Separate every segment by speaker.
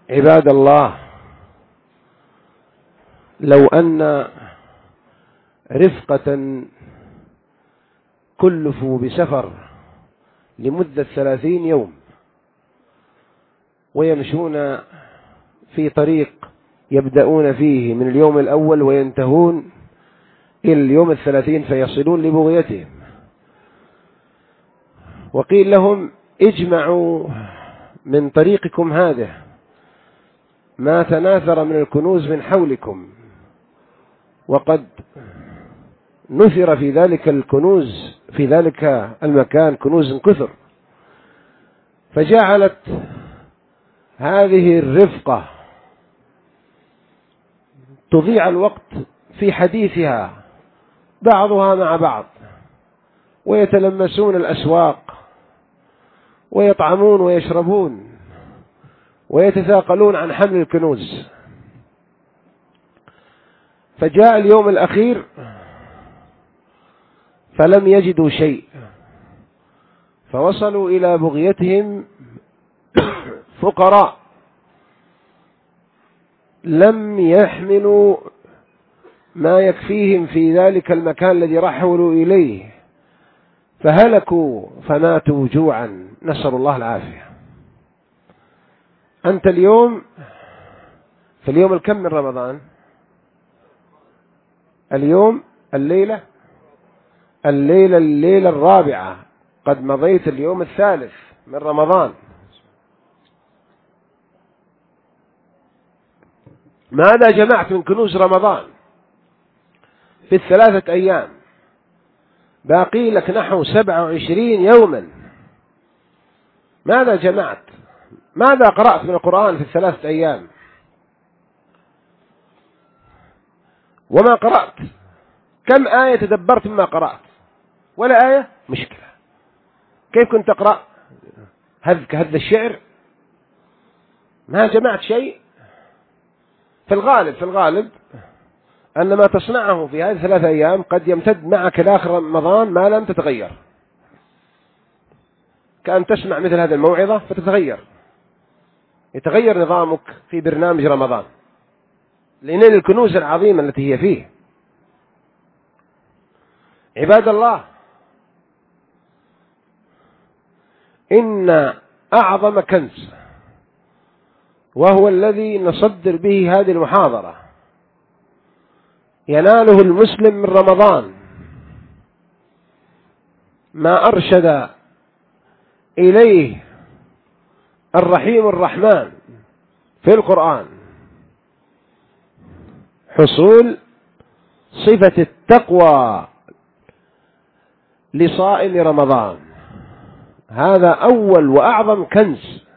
Speaker 1: عباد الله، لو أن رفقة كلفوا بسفر لمدة 30 يوم ويمشون في طريق يبدأون فيه من اليوم الأول وينتهون إلى اليوم 30 فيصلون لبغيتهم، وقيل لهم اجمعوا من طريقكم هذا ما تناثر من الكنوز من حولكم، وقد نثر في ذلك الكنوز في ذلك المكان كنوز كثر، فجعلت هذه الرفقة تضيع الوقت في حديثها بعضها مع بعض، ويتلمسون الأسواق ويطعمون ويشربون ويتثاقلون عن حمل الكنوز. فجاء اليوم الأخير فلم يجدوا شيء، فوصلوا إلى بغيتهم فقراء لم يحملوا ما يكفيهم في ذلك المكان الذي رحلوا إليه، فهلكوا فماتوا جوعا، نسأل الله العافية. أنت اليوم في اليوم الكم من رمضان؟ اليوم الليلة الرابعة، قد مضيت اليوم الثالث من رمضان. ماذا جمعت من كنوز رمضان في ال3 أيام؟ باقي لك نحو 27 يوما. ماذا جمعت؟ ماذا قرأت من القرآن في ال3 أيام؟ وما قرأت؟ كم آية تدبرت مما قرأت؟ ولا آية؟ مشكلة. كيف كنت تقرأ؟ هذا الشعر ما جمعت شيء. في الغالب أن ما تصنعه في هذه 3 أيام قد يمتد معك لآخر رمضان ما لم تتغير، كأن تسمع مثل هذه الموعظة فتتغير، يتغير نظامك في برنامج رمضان لأن الكنوز العظيمة التي هي فيه. عباد الله، إن أعظم كنز وهو الذي نصدر به هذه المحاضرة يناله المسلم من رمضان ما أرشد إليه الرحيم الرحمن في القرآن، حصول صفة التقوى لصائم رمضان. هذا أول وأعظم كنز.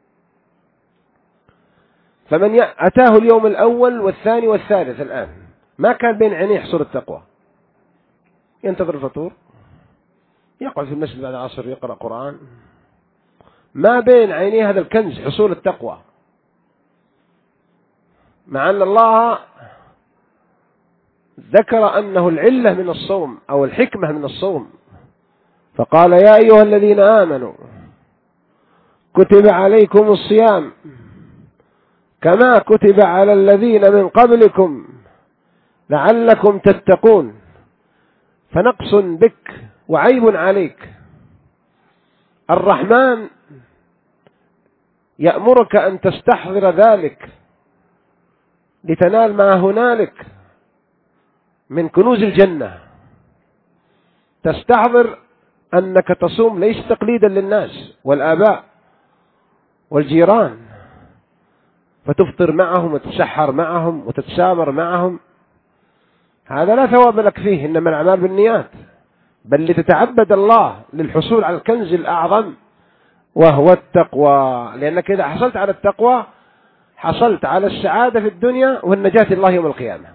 Speaker 1: فمن أتاه اليوم الأول والثاني والثالث الآن ما كان بين عينيه حصول التقوى، ينتظر الفطور، يقعد في المسجد بعد العصر يقرأ قرآن، ما بين عينيه هذا الكنز حصول التقوى، مع أن الله ذكر أنه العلة من الصوم أو الحكمة من الصوم، فقال يا أيها الذين آمنوا كتب عليكم الصيام كما كتب على الذين من قبلكم لعلكم تتقون. فنقص بك وعيب عليك. الرحمن يأمرك أن تستحضر ذلك لتنال ما هنالك من كنوز الجنة. تستحضر أنك تصوم ليس تقليدا للناس والآباء والجيران، فتفطر معهم وتتسحر معهم وتتسامر معهم، هذا لا ثواب لك فيه، إنما الأعمال بالنيات، بل لتتعبد الله للحصول على الكنز الأعظم وهو التقوى. لأنك إذا حصلت على التقوى حصلت على السعادة في الدنيا والنجاة الله يوم القيامة.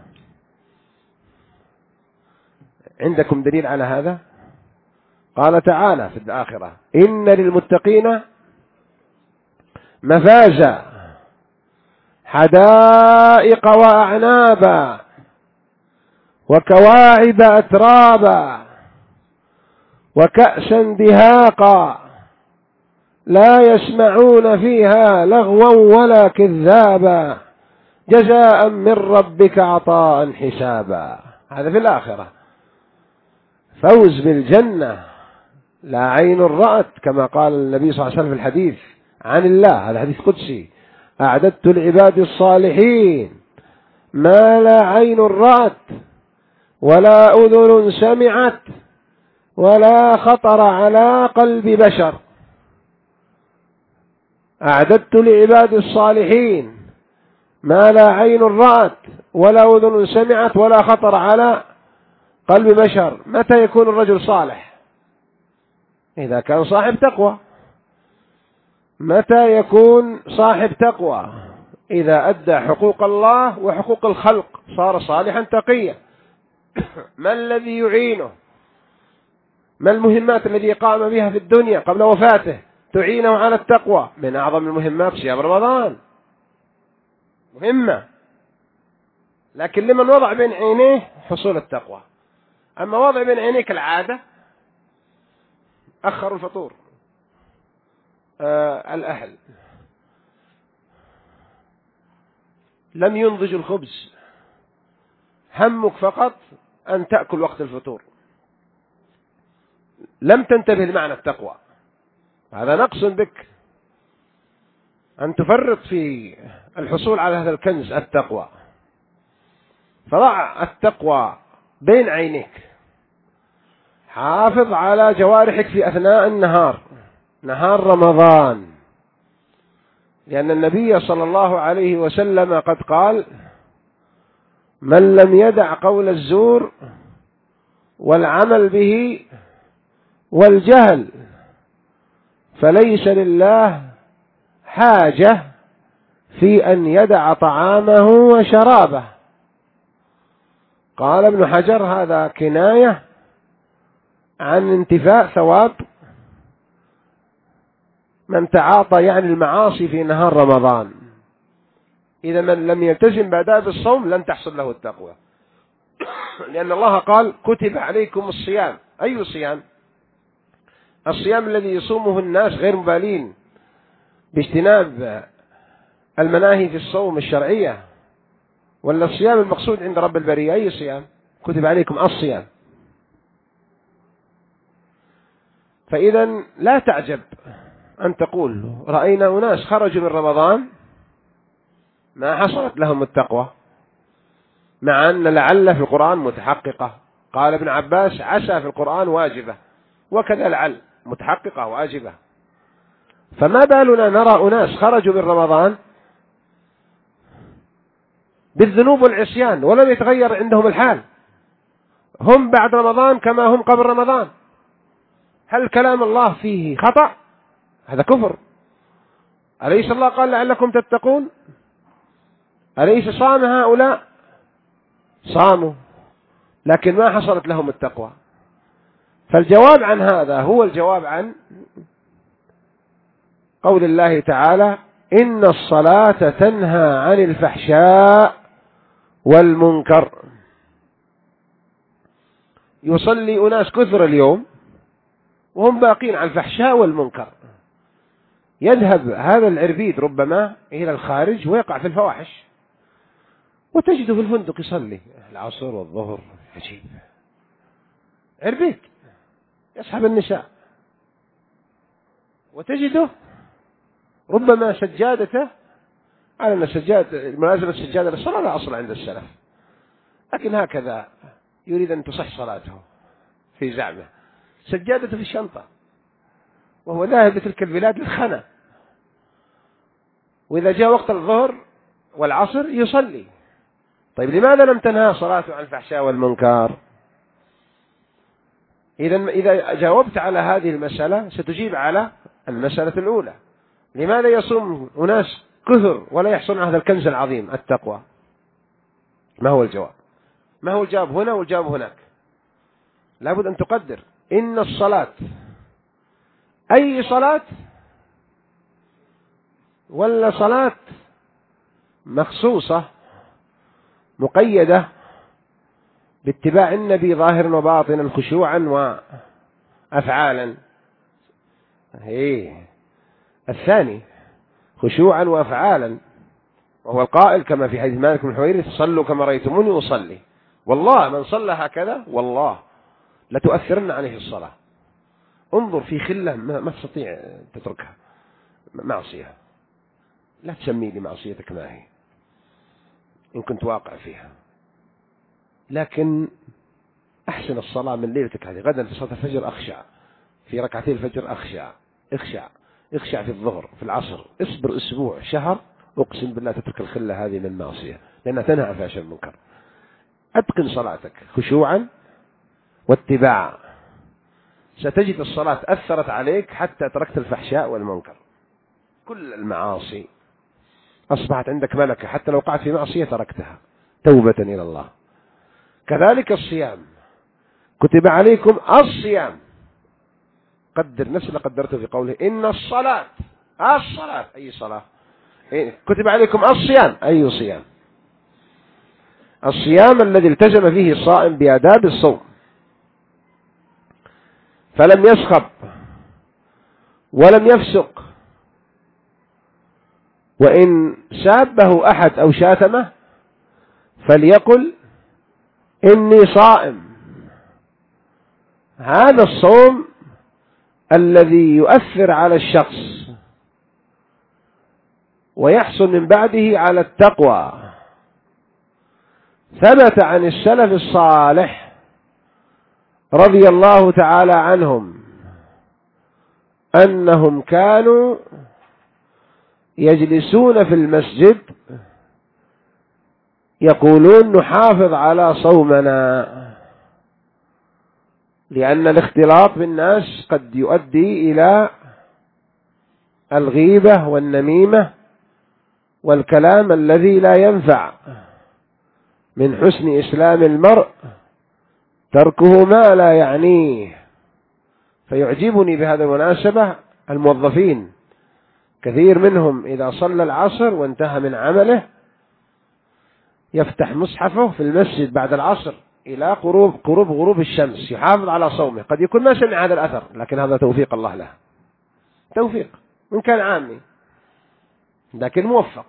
Speaker 1: عندكم دليل على هذا؟ قال تعالى في الآخرة إن للمتقين مفازا حدائق وأعنابا وكواعب أترابا وكأسا دهاقا لا يسمعون فيها لغوا ولا كذابا جزاء من ربك عطاء حسابا. هذا في الآخرة فوز بالجنة لا عين رأت، كما قال النبي صلى الله عليه وسلم في الحديث عن الله، هذا حديث قدسي: أعددت لعبادي الصالحين ما لا عين رأت ولا أذن سمعت ولا خطر على قلب بشر. أعددت لعبادي الصالحين ما لا عين رأت ولا أذن سمعت ولا خطر على قلب بشر. متى يكون الرجل صالح؟ إذا كان صاحب تقوى. متى يكون صاحب تقوى؟ إذا أدى حقوق الله وحقوق الخلق صار صالحا تقيا. ما الذي يعينه؟ ما المهمات التي قام بها في الدنيا قبل وفاته تعينه على التقوى؟ من أعظم المهمات صيام رمضان، مهمة، لكن لمن وضع بين عينيه حصول التقوى. أما وضع بين عينيك العادة، أخر الفطور، الأهل لم ينضج الخبز، همك فقط أن تأكل وقت الفطور، لم تنتبه لمعنى التقوى. هذا نقص بك، أن تفرط في الحصول على هذا الكنز التقوى. فضع التقوى بين عينيك، حافظ على جوارحك في أثناء النهار، نهار رمضان، لأن النبي صلى الله عليه وسلم قد قال: من لم يدع قول الزور والعمل به والجهل فليس لله حاجة في أن يدع طعامه وشرابه. قال ابن حجر: هذا كناية عن انتفاء ثواب من تعاطى يعني المعاصي في نهار رمضان. إذا من لم يلتزم بآداب الصوم لن تحصل له التقوى، لأن الله قال: كتب عليكم الصيام. أي صيام؟ الصيام الذي يصومه الناس غير مبالين باجتناب المناهي في الصوم الشرعية، ولا الصيام المقصود عند رب البرية؟ أي صيام؟ كتب عليكم الصيام. فإذا لا تعجب أن تقول: رأينا أناس خرجوا من رمضان ما حصلت لهم التقوى، مع أن لعل في القرآن متحققة. قال ابن عباس: عسى في القرآن واجبة، وكذا لعل متحققة واجبة. فما بالنا نرى أناس خرجوا من رمضان بالذنوب والعصيان ولم يتغير عندهم الحال، هم بعد رمضان كما هم قبل رمضان. هل كلام الله فيه خطأ؟ هذا كفر. أليس الله قال: لعلكم تتقون؟ أليس صام هؤلاء؟ صاموا، لكن ما حصلت لهم التقوى. فالجواب عن هذا هو الجواب عن قول الله تعالى: إن الصلاة تنهى عن الفحشاء والمنكر. يصلي أناس كثر اليوم وهم باقين على الفحشاء والمنكر. يذهب هذا العربيد ربما إلى الخارج ويقع في الفواحش، وتجده في الفندق يصلي العصر والظهر. عجيب، عربيد يسحب النساء، وتجده ربما سجادته على أن ملازمة السجادة للصلاة لا أصل عند السلف، لكن هكذا يريد أن تصح صلاته في زعمه، سجادته في الشنطة، وهو ذاهب لتلك البلاد للخنا، وإذا جاء وقت الظهر والعصر يصلي. طيب لماذا لم تنهى صلاته عن الفحشاء والمنكر؟ إذا جاوبت على هذه المسألة ستجيب على المسألة الأولى: لماذا يصوم أناس كثر ولا يحصلون هذا الكنز العظيم التقوى؟ ما هو الجواب؟ ما هو الجواب هنا والجواب هناك؟ لابد أن تقدر إن الصلاة، أي صلاة، ولا صلاة مخصوصة مقيدة باتباع النبي ظاهرا وباطنا خشوعا وأفعالا، الثاني خشوعا وأفعالا، وهو القائل كما في حديث مالك بن الحويرث: صلوا كما رأيتموني أصلي. والله من صلى هكذا والله لتؤثرن عليه الصلاة. انظر في خلة ما تستطيع تتركها، معصية لا تسمي لي معصيتك ما هي إن كنت واقع فيها، لكن أحسن الصلاة من ليلتك هذه. غدا في صلاة الفجر أخشع، في ركعتي الفجر اخشع في الظهر في العصر. اصبر أسبوع شهر، أقسم بالله تترك الخلة هذه من المعصية، لأنها تنهى عن الفحشاء والمنكر. أتقن صلاتك خشوعا واتباعا، ستجد الصلاة أثرت عليك حتى تركت الفحشاء والمنكر. كل المعاصي أصبحت عندك ملكة، حتى لو وقعت في معصية تركتها توبة إلى الله. كذلك الصيام، كتب عليكم الصيام. قدر نفس اللي قدرته في قوله إن الصلاة أي صلاة؟ كتب عليكم الصيام أي صيام؟ الصيام الذي التزم فيه الصائم بآداب الصوم، فلم يسخب ولم يفسق، وإن سابه أحد أو شاتمه فليقل إني صائم. هذا الصوم الذي يؤثر على الشخص ويحصل من بعده على التقوى. ثبت عن السلف الصالح رضي الله تعالى عنهم أنهم كانوا يجلسون في المسجد يقولون نحافظ على صومنا، لأن الاختلاط بالناس قد يؤدي إلى الغيبة والنميمة والكلام الذي لا ينفع. من حسن إسلام المرء تركه ما لا يعنيه. فيعجبني بهذا المناسبة الموظفين، كثير منهم إذا صلى العصر وانتهى من عمله يفتح مصحفه في المسجد بعد العصر إلى غروب الشمس، يحافظ على صومه. قد يكون ما سمع هذا الأثر، لكن هذا توفيق الله له، توفيق من كان عامي لكن موفق،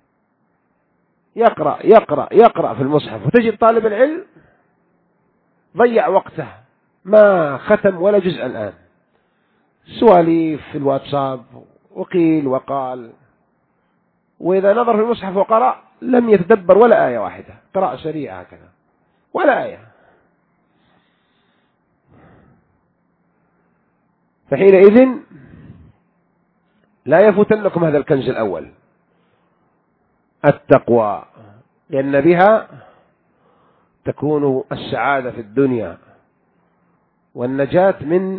Speaker 1: يقرأ في المصحف. وتجد طالب العلم ضيع وقته ما ختم ولا جزء الآن، سواليف في الواتساب وقيل وقال، وإذا نظر في المصحف وقرأ لم يتدبر ولا آية واحدة، قراءة سريعة هكذا ولا آية. فحينئذ لا يفوتنكم هذا الكنز الأول، التقوى، لأن بها تكون السعادة في الدنيا والنجاة من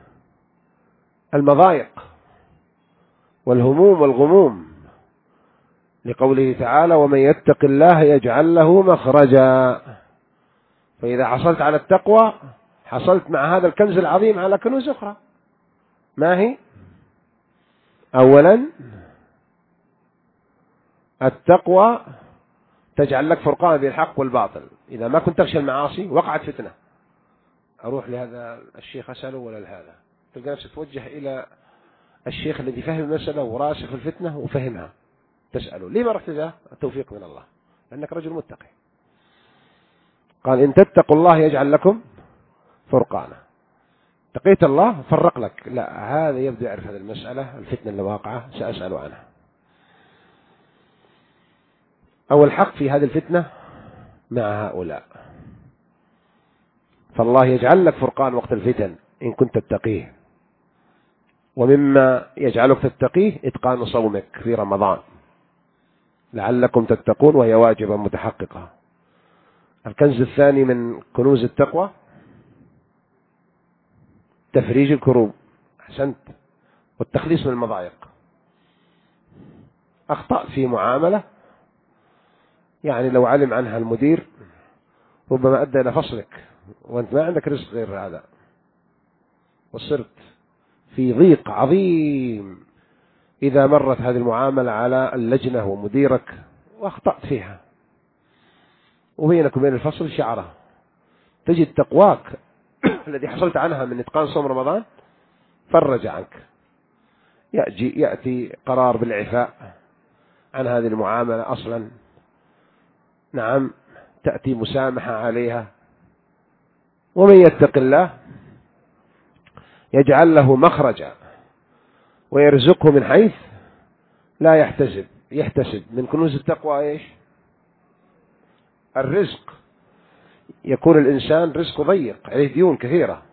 Speaker 1: المضايق والهموم والغموم، لقوله تعالى ومن يتق الله يجعل له مخرجا. فإذا حصلت على التقوى حصلت مع هذا الكنز العظيم على كنوز أخرى. ما هي؟ أولا التقوى تجعل لك فرقان بين الحق والباطل. إذا ما كنت تخشى المعاصي وقعت فتنة، أروح لهذا الشيخ أسأله ولا لهذا، تلقى نفسك توجه إلى الشيخ الذي فهم المسألة وراسخ في الفتنة وفهمها، تسأله ليه ما رحت ذا؟ التوفيق من الله، لأنك رجل متقي. قال إن تتقوا الله يجعل لكم فرقانا. تقيت الله فرق لك، لا هذا يبدو يعرف هذه المسألة الفتنة اللي واقعة سأسأل عنها. أول حق في هذه الفتنة مع هؤلاء، فالله يجعل لك فرقان وقت الفتن إن كنت تتقيه. ومما يجعلك تتقيه إتقان صومك في رمضان لعلكم تتقون، وهي واجبة متحققة. الكنز الثاني من كنوز التقوى تفريج الكروب، أحسنت، والتخليص من المضايق. أخطأت في معاملة يعني لو علم عنها المدير ربما أدى إلى فصلك، وأنت ما عندك رزق غير هذا، وصرت في ضيق عظيم إذا مرت هذه المعاملة على اللجنة ومديرك وأخطأت فيها، وبينك وبين الفصل شعرة. تجد تقواك الذي حصلت عنها من إتقان صوم رمضان فرج عنك. يأتي قرار بالإعفاء عن هذه المعاملة أصلا. نعم، تأتي مسامحة عليها. ومن يتق الله يجعل له مخرجا ويرزقه من حيث لا يحتسب. من كنوز التقوى إيش؟ الرزق. يكون الإنسان رزقه ضيق، عليه ديون كثيرة،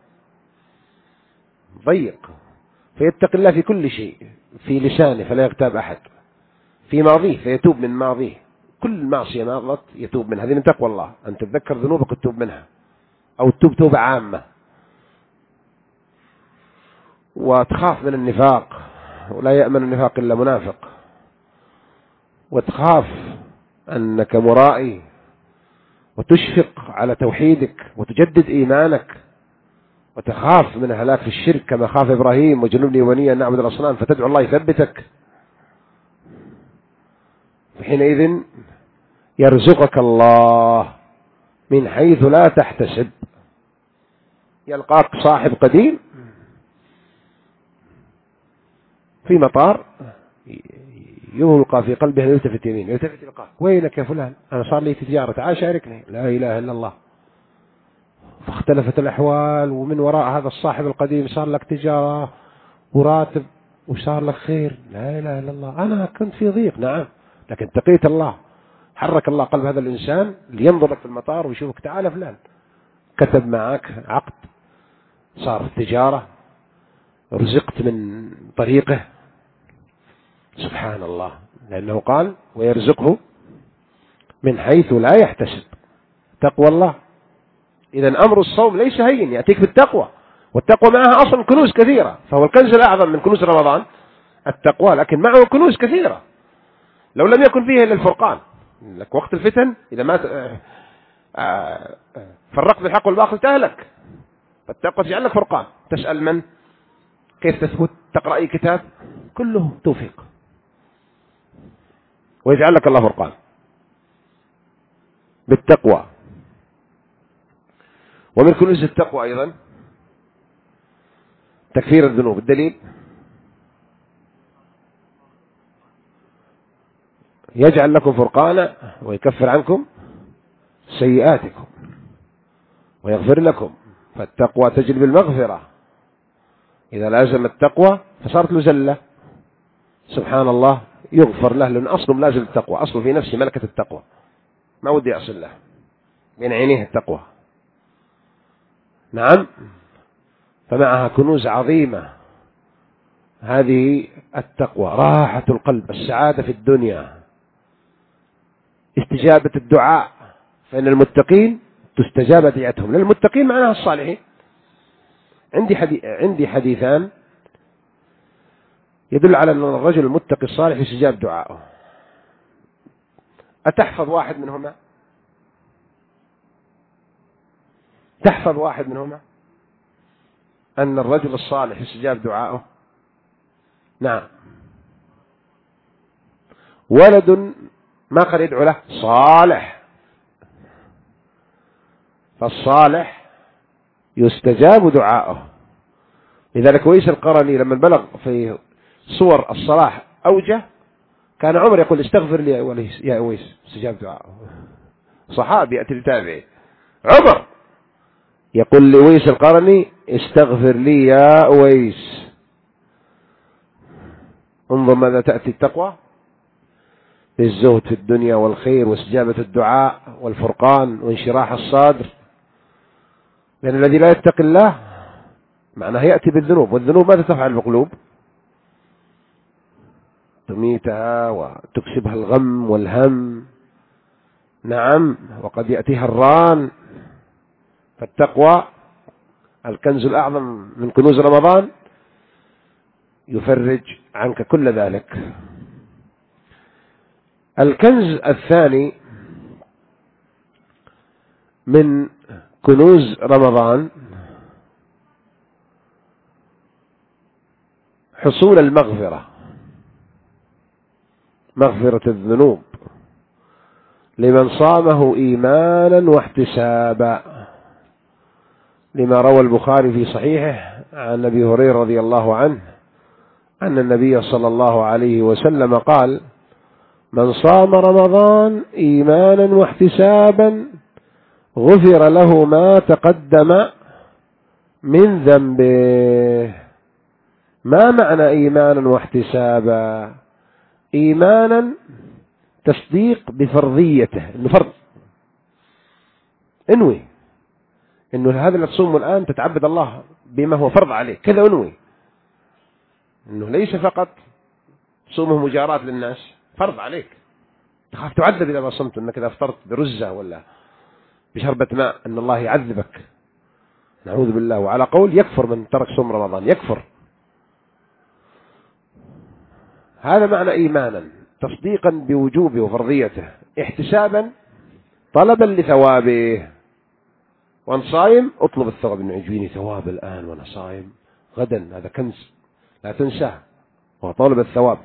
Speaker 1: ضيق، فيتق الله في كل شيء، في لسانه فلا يغتاب أحد، في ماضيه فيتوب من ماضيه، كل معصية ماضت يتوب منها. هذه من تقوى الله، أن تتذكر ذنوبك وتتوب منها، أو تتوب توبة عامة. وتخاف من النفاق، ولا يأمن النفاق إلا منافق. وتخاف أنك مرائي، وتشفق على توحيدك وتجدد إيمانك، وتخاف من هلاك في الشرك كما خاف إبراهيم: وجنبني وبني أن نعبد الأصنام، فتدعو الله يثبتك. حينئذ يرزقك الله من حيث لا تحتسب. يلقاك صاحب قديم في مطار، يلقى في قلبه يلتفت يمين يلتفت يلقاك: وينك يا فلان؟ أنا صار لي تجارة، تعال شاركني. لا إله إلا الله. فاختلفت الأحوال، ومن وراء هذا الصاحب القديم صار لك تجارة وراتب وصار لك خير. لا إله إلا الله. أنا كنت في ضيق، نعم، لكن تقيت الله، حرك الله قلب هذا الإنسان لينظر لك في المطار ويشوفك: تعال فلان، كتب معك عقد، صار تجارة، رزقت من طريقه. سبحان الله، لأنه قال: ويرزقه من حيث لا يحتسب. تقوى الله. إذن أمر الصوم ليس هين، يأتيك بالتقوى، والتقوى معها أصلا كنوز كثيرة، فهو الكنز الأعظم من كنوز رمضان التقوى، لكن معه كنوز كثيرة لو لم يكن فيه إلا الفرقان. لك وقت الفتن إذا ما فرقت بالحق والباطل تهلك، فالتقوى تجعل لك فرقان. تسأل من؟ كيف تثبت؟ تقرأ أي كتاب؟ كله توفيق، ويجعل لك الله فرقان بالتقوى. ومن كنوز التقوى أيضا تكفير الذنوب. الدليل: يجعل لكم فرقانا ويكفر عنكم سيئاتكم ويغفر لكم. فالتقوى تجلب المغفرة. إذا لازم التقوى فصارت له زلة، سبحان الله، يغفر له، لأن أصله لازم التقوى، أصله في نفسه ملكة التقوى، ما ودي أصل له، بين عينيه التقوى. نعم، فمعها كنوز عظيمة هذه التقوى: راحة القلب، السعادة في الدنيا، استجابة الدعاء، فإن المتقين تستجاب دعيتهم. للمتقين معناها الصالحين. عندي حديثان يدل على أن الرجل المتقي الصالح يستجاب دعاءه. أتحفظ واحد منهما؟ تحفظ واحد منهما أن الرجل الصالح يستجاب دعاءه؟ نعم. ولد ما قد يدعو له صالح، فالصالح يستجاب دعاءه. لذلك ويس القرني لما بلغ في صور الصلاح أوجه، كان عمر يقول: استغفر لي يا أويس، استجاب دعاءه. صحابي يأتي لتابعي، عمر يقول لويس القرني: استغفر لي يا أويس. انظر ماذا تأتي التقوى: بالزهد في الدنيا والخير واستجابة الدعاء والفرقان وانشراح الصدر. لأن الذي لا يتقي الله معناه يأتي بالذنوب، والذنوب ماذا تفعل بالقلوب؟ تميتها وتكسبها الغم والهم. نعم، وقد يأتيها الران. فالتقوى الكنز الأعظم من كنوز رمضان، يفرج عنك كل ذلك. الكنز الثاني من كنوز رمضان حصول المغفرة، مغفرة الذنوب لمن صامه إيمانا واحتسابا، لما روى البخاري في صحيحه عن أبي هريرة رضي الله عنه أن النبي صلى الله عليه وسلم قال: من صام رمضان إيمانا واحتسابا غفر له ما تقدم من ذنبه. ما معنى إيمانا واحتسابا؟ إيمانا تصديق بفرضيته، إنه فرض، انوي إنه هذا اللي تصومه الآن تتعبد الله بما هو فرض عليك، كذا انوي إنه ليس فقط صومه مجاراة للناس، فرض عليك، تخاف تعذب إذا ما صمت، أنك إذا افطرت برزة ولا بشربة ماء أن الله يعذبك، نعوذ بالله. وعلى قول يكفر من ترك صوم رمضان، يكفر. هذا معنى إيمانا، تصديقا بوجوبه وفرضيته، احتسابا طلبا لثوابه. وأن صايم اطلب الثواب، إنه يجيني ثواب الآن وأنا صايم، غدا هذا كنز لا تنساه، وطلب الثواب.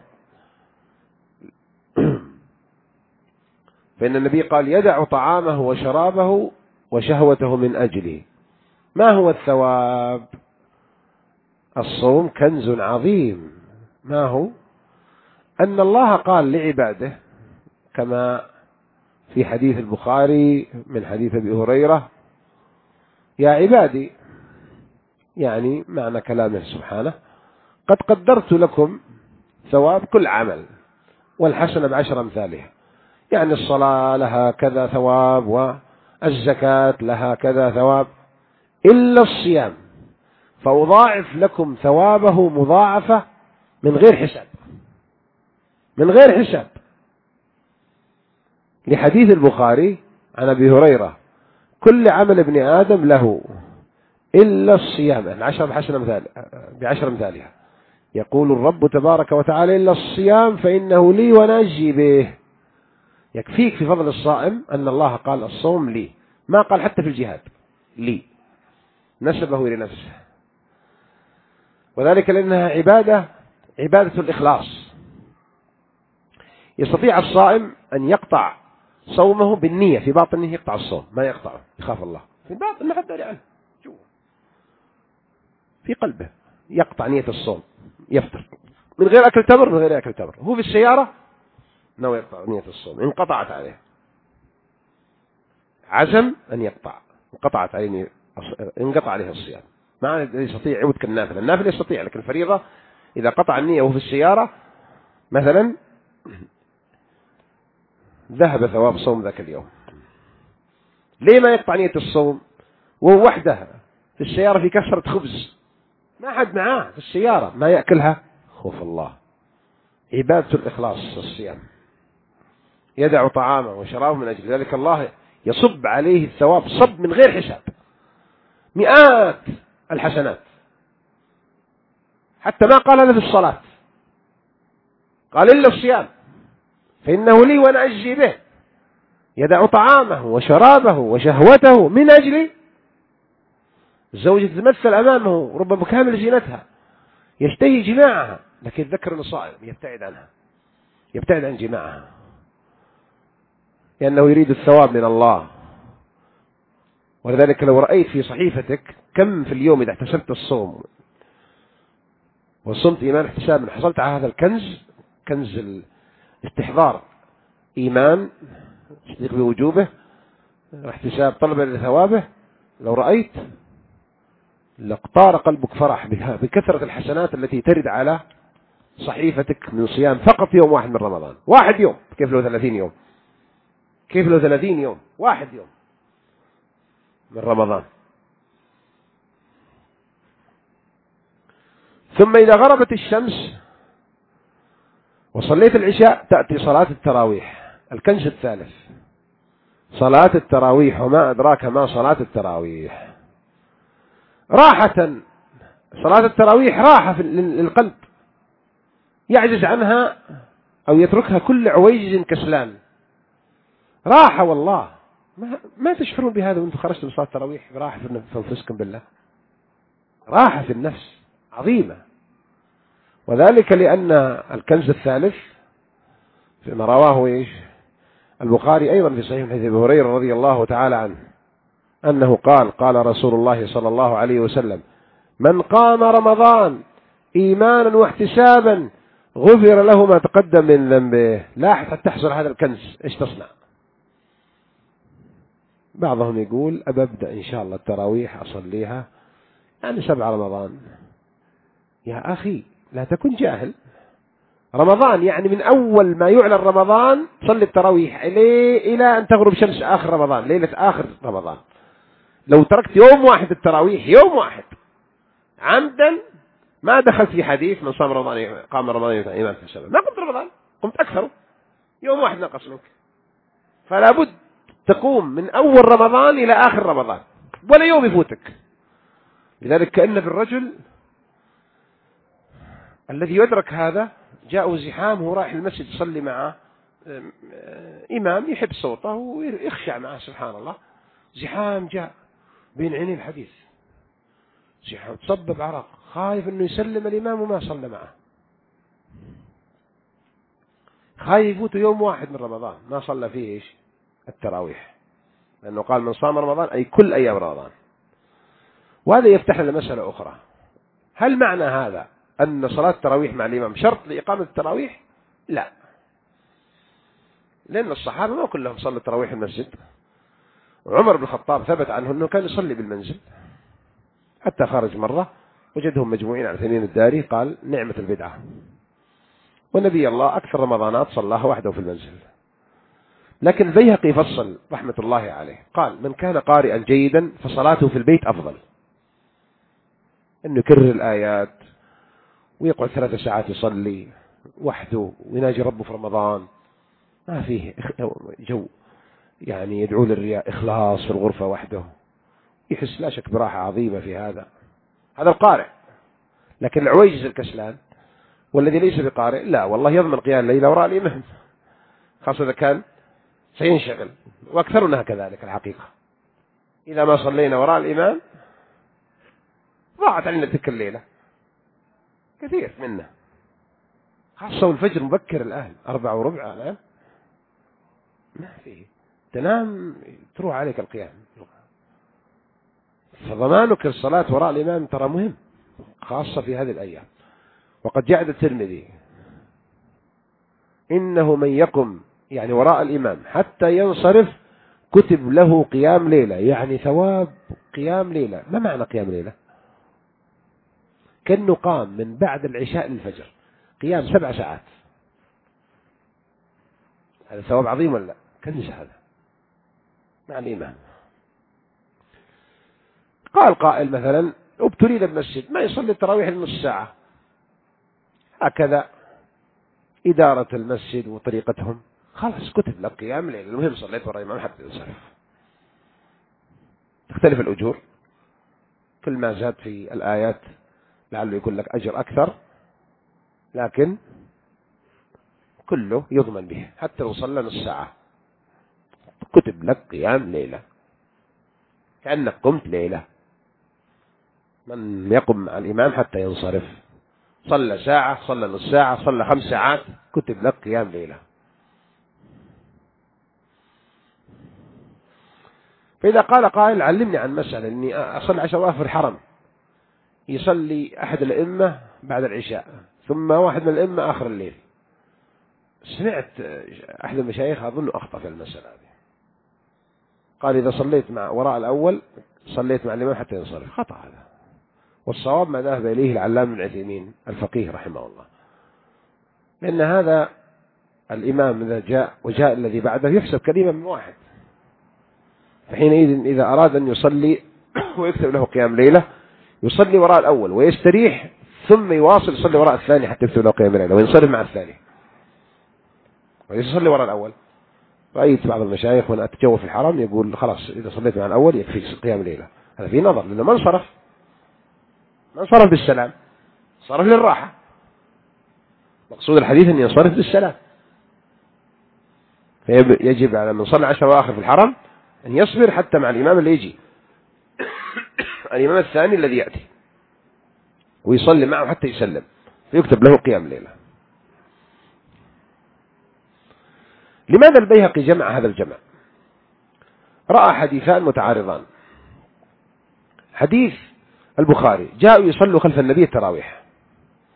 Speaker 1: فإن النبي قال: يدع طعامه وشرابه وشهوته من أجله. ما هو الثواب؟ الصوم كنز عظيم. ما هو؟ أن الله قال لعباده كما في حديث البخاري من حديث أبي هريرة: يا عبادي، يعني معنى كلامه سبحانه: قد قدرت لكم ثواب كل عمل، والحسنة بعشر أمثالها. يعني الصلاة لها كذا ثواب، والزكاة لها كذا ثواب، إلا الصيام فأضاعف لكم ثوابه مضاعفة من غير حساب، من غير حساب. لحديث البخاري عن أبي هريرة: كل عمل ابن آدم له إلا الصيام، يعني بعشر أمثالها. يقول الرب تبارك وتعالى: إلا الصيام فإنه لي وأنا أجزي به. يكفيك في فضل الصائم أن الله قال: الصوم لي، ما قال حتى في الجهاد لي، نسبه إلى نفسه. وذلك لأنها عبادة الإخلاص. يستطيع الصائم أن يقطع صومه بالنية، في باطنه يقطع الصوم، ما يقطعه، يخاف الله، في باطن ما حد داري عنه، في قلبه يقطع نية الصوم، يفطر من غير أكل تمر، من غير أكل تمر، هو في السيارة نوى يقطع نية الصوم، انقطعت عليه، عزم أن يقطع، انقطع عليه الصيام. ما يستطيع يعود كالنافلة، النافلة يستطيع، لكن الفريضة إذا قطع النية وهو في السيارة مثلا ذهب ثواب صوم ذاك اليوم. ليه ما يقطع نية الصوم وهو وحده في السيارة في كسرة خبز، ما حد معاه في السيارة، ما يأكلها؟ خوف الله. عبادة الإخلاص الصيام، يدع طعامه وشرابه من أجل ذلك الله يصب عليه الثواب صب من غير حساب، مئات الحسنات. حتى ما قال هذا في الصلاة، قال: إلا الصيام فإنه لي وأنا أجزي به. يدع طعامه وشرابه وشهوته من أجل الزوجة تتمثل أمامه ربما كامل زينتها، يشتهي جماعها، لكن ذكر الصائم يبتعد عنها، يبتعد عن جماعها، لأنه يريد الثواب من الله. ولذلك لو رأيت في صحيفتك كم في اليوم إذا احتسبت الصوم وصمت إيمان احتسابا حصلت على هذا الكنز، كنز الاستحضار، إيمان تصديق بوجوبه، احتساب طلبا لثوابه، لو رأيت لاقطار قلبك فرح بها بكثرة الحسنات التي ترد على صحيفتك من صيام فقط يوم واحد من رمضان. واحد يوم كيف له 30 يوم، كيف له 30 يوم، واحد يوم من رمضان. ثم إذا غربت الشمس وصليت العشاء تأتي صلاة التراويح، الكنز الثالث، صلاة التراويح. وما أدراك ما صلاة التراويح؟ راحة، صلاة التراويح راحة للقلب، يعجز عنها أو يتركها كل عويجز كسلان، راحة والله. ما تشعرون بهذا وانتم خرجتم من صلاة التراويح؟ راحة في أنفسكم بالله، راحة في النفس عظيمة. وذلك لأن الكنز الثالث فيما رواه البخاري أيضا في صحيح حديث أبي هريرة رضي الله تعالى عنه أنه قال: قال رسول الله صلى الله عليه وسلم: من قام رمضان إيمانا واحتسابا غفر له ما تقدم من ذنبه. لا حتى تحصل هذا الكنز إيش تصنع؟ بعضهم يقول أبدأ إن شاء الله التراويح أصليها يعني 7 رمضان. يا أخي لا تكن جاهل، رمضان يعني من أول ما يعلن رمضان صلي التراويح إلى أن تغرب شمس آخر رمضان، ليلة آخر رمضان. لو تركت يوم واحد التراويح، يوم واحد عمدا، ما دخلت في حديث من صام رمضان قام رمضان إيمان في السبب، ما قمت رمضان، قمت أكثر، يوم واحد نقص منك. فلا بد تقوم من أول رمضان إلى آخر رمضان، ولا يوم يفوتك. لذلك كأن بالرجل الذي يدرك هذا جاءه زحام، هو رايح المسجد يصلي مع إمام يحب صوته ويخشع معه، سبحان الله، زحام جاء بين عيني الحديث، زحام تصبب عرق، خايف أنه يسلم الإمام وما صلى معه، خايف يفوته يوم واحد من رمضان ما صلى فيه إيش التراويح، لأنه قال من صام رمضان أي كل أيام رمضان. وهذا يفتح لنا مسألة أخرى، هل معنى هذا أن صلاة التراويح مع الإمام شرط لإقامة التراويح؟ لا، لأن الصحابة ما كلهم صلوا التراويح في المسجد. عمر بن الخطاب ثبت عنه أنه كان يصلي بالمنزل، حتى خرج مرة وجدهم مجموعين على تميم الداري قال نعمة البدعة، ونبي الله أكثر رمضانات صلاها وحده في المنزل. لكن البيهقي فصل رحمة الله عليه قال من كان قارئا جيدا فصلاته في البيت أفضل، أنه يكرر الآيات ويقعد 3 ساعات يصلي وحده ويناجي ربه في رمضان، ما فيه جو يعني يدعو للرياء، إخلاص في الغرفة وحده، يحس لا شك براحة عظيمة في هذا القارئ. لكن العويجز الكسلان والذي ليس بقارئ لا والله يضمن قيام الليل وراء الإمام، خاصة إذا كان سينشغل، وأكثرنا كذلك الحقيقة. إذا ما صلينا وراء الإمام ضاعت علينا تلك الليلة، كثير منا، خاصة الفجر مبكر الآن 4:15 الآن ما فيه، تنام تروح عليك القيام. فضمانك الصلاة وراء الإمام ترى مهم، خاصة في هذه الأيام. وقد جاء الترمذي إنه من يقم يعني وراء الإمام حتى ينصرف كتب له قيام ليلة، يعني ثواب قيام ليلة. ما معنى قيام ليلة؟ كأنه قام من بعد العشاء للفجر قيام 7 ساعات، هذا ثواب عظيم ولا لا؟ كنز هذا مع الإمام. قال قائل مثلا ابتلينا بالمسجد ما يصلي التراويح نص ساعة، هكذا إدارة المسجد وطريقتهم خلاص كتب لك قيام ليل، المهم صليت وراء الإمام حتى ينصرف. تختلف الأجور، كل ما زاد في الآيات لعله يكون لك أجر أكثر، لكن كله يضمن به، حتى لو صلى نص ساعة كتب لك قيام ليلة كأنك قمت ليلة. من يقم مع الإمام حتى ينصرف صلى ساعة، صلى نص ساعة، صلى 5 ساعات، كتب لك قيام ليلة. فإذا قال قائل علمني عن مسألة أني أصلي 10 أواخر في الحرم، يصلي أحد الأئمة بعد العشاء ثم واحد من الأئمة آخر الليل، سمعت أحد المشايخ أظن أخطأ في المسألة هذه، قال إذا صليت مع وراء الأول صليت مع الإمام حتى ينصرف، خطأ هذا. والصواب ما ذهب إليه العلامة ابن عثيمين الفقيه رحمه الله، لأن هذا الإمام إذا جاء الذي بعده يحسب كلمة من واحد، فحينئذ إذا أراد أن يصلي ويكتب له قيام ليلة يصلي وراء الأول ويستريح ثم يواصل يصلي وراء الثاني حتى يكتب له قيام ليلة وينصرف مع الثاني ويصلي وراء الأول. رأيت بعض المشايخ وأنا أتجول في الحرم يقول خلاص إذا صليت مع الأول يكفي قيام ليلة، هذا في نظر، لأنه ما انصرف بالسلام، صرف للراحة، مقصود الحديث أن ينصرف بالسلام. فيجب على من صلى 10 أواخر في الحرم أن يصبر حتى مع الإمام اللي يجي الإمام الثاني الذي يأتي ويصلي معه حتى يسلم فيكتب له قيام ليلة. لماذا البيهقي جمع هذا الجمع؟ رأى حديثان متعارضان. حديث البخاري جاءوا يصلوا خلف النبي التراويح،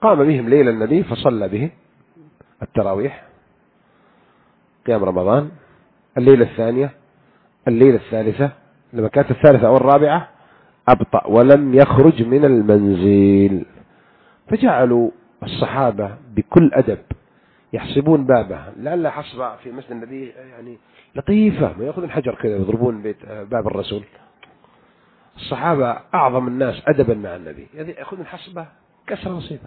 Speaker 1: قام بهم ليلة النبي فصلى بهم التراويح قيام رمضان، الليلة الثانية، الليلة الثالثة، لما كانت الثالثة أو الرابعة أبطأ ولم يخرج من المنزل. فجعلوا الصحابة بكل أدب يحسبون بابه، لألا حصبة في مسجد النبي يعني لطيفة، ما يأخذون حجر كذا يضربون باب الرسول. الصحابة أعظم الناس أدبا مع النبي، يأخذون حصبة كسر بسيطة،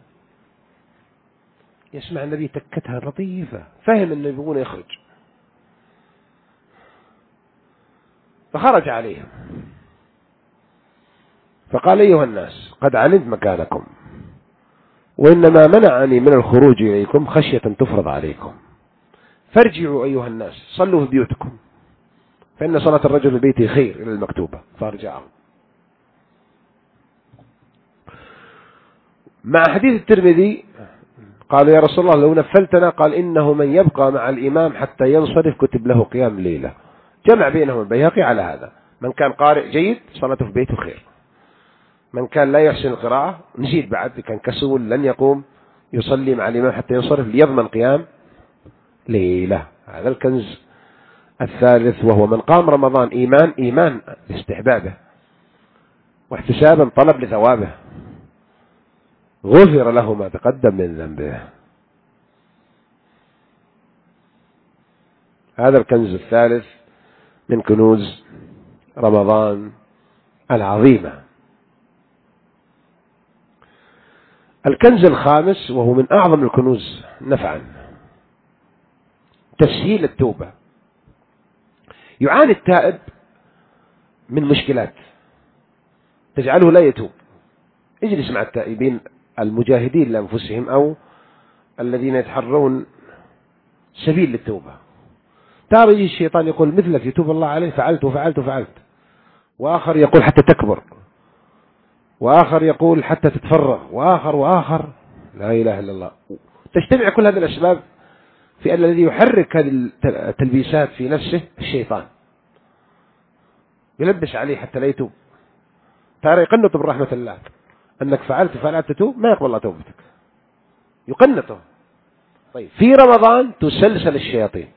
Speaker 1: يسمع النبي تكتها لطيفة، فهم أنه يبغون يخرج، فخرج عليهم فقال: أيها الناس قد علمت مكانكم، وإنما منعني من الخروج إليكم خشية تفرض عليكم، فارجعوا أيها الناس صلوا في بيوتكم، فإن صلاة الرجل في بيته خير إلى المكتوبة. فارجعوا. مع حديث الترمذي قالوا: يا رسول الله لو نفلتنا، قال: إنه من يبقى مع الإمام حتى ينصرف كتب له قيام ليلة. جمع بينهم البيهقي على هذا: من كان قارئ جيد صلاته في بيته خير، من كان لا يحسن القراءة نزيد بعد، كان كسول لن يقوم يصلي مع الإمام حتى ينصرف ليضمن قيام ليلة. هذا الكنز الثالث، وهو من قام رمضان إيمان لاستحبابه واحتسابا طلب لثوابه غفر له ما تقدم من ذنبه. هذا الكنز الثالث من كنوز رمضان العظيمة. الكنز الخامس وهو من أعظم الكنوز نفعا، تسهيل التوبة. يعاني التائب من مشكلات تجعله لا يتوب. اجلس مع التائبين المجاهدين لأنفسهم أو الذين يتحرون سبيل للتوبة. ترى يجي الشيطان يقول مثلك يتوب الله عليه، فعلت وفعلت وفعلت، وآخر يقول حتى تكبر، وآخر يقول حتى تتفرغ، وآخر لا إله إلا الله. تجتمع كل هذه الأسباب في أن الذي يحرك هذه التلبيسات في نفسه الشيطان، يلبس عليه حتى لا يتوب. ترى يقنط برحمة الله أنك فعلت تتوب، ما يقبل الله توبتك، يقنطه. طيب في رمضان تسلسل الشياطين،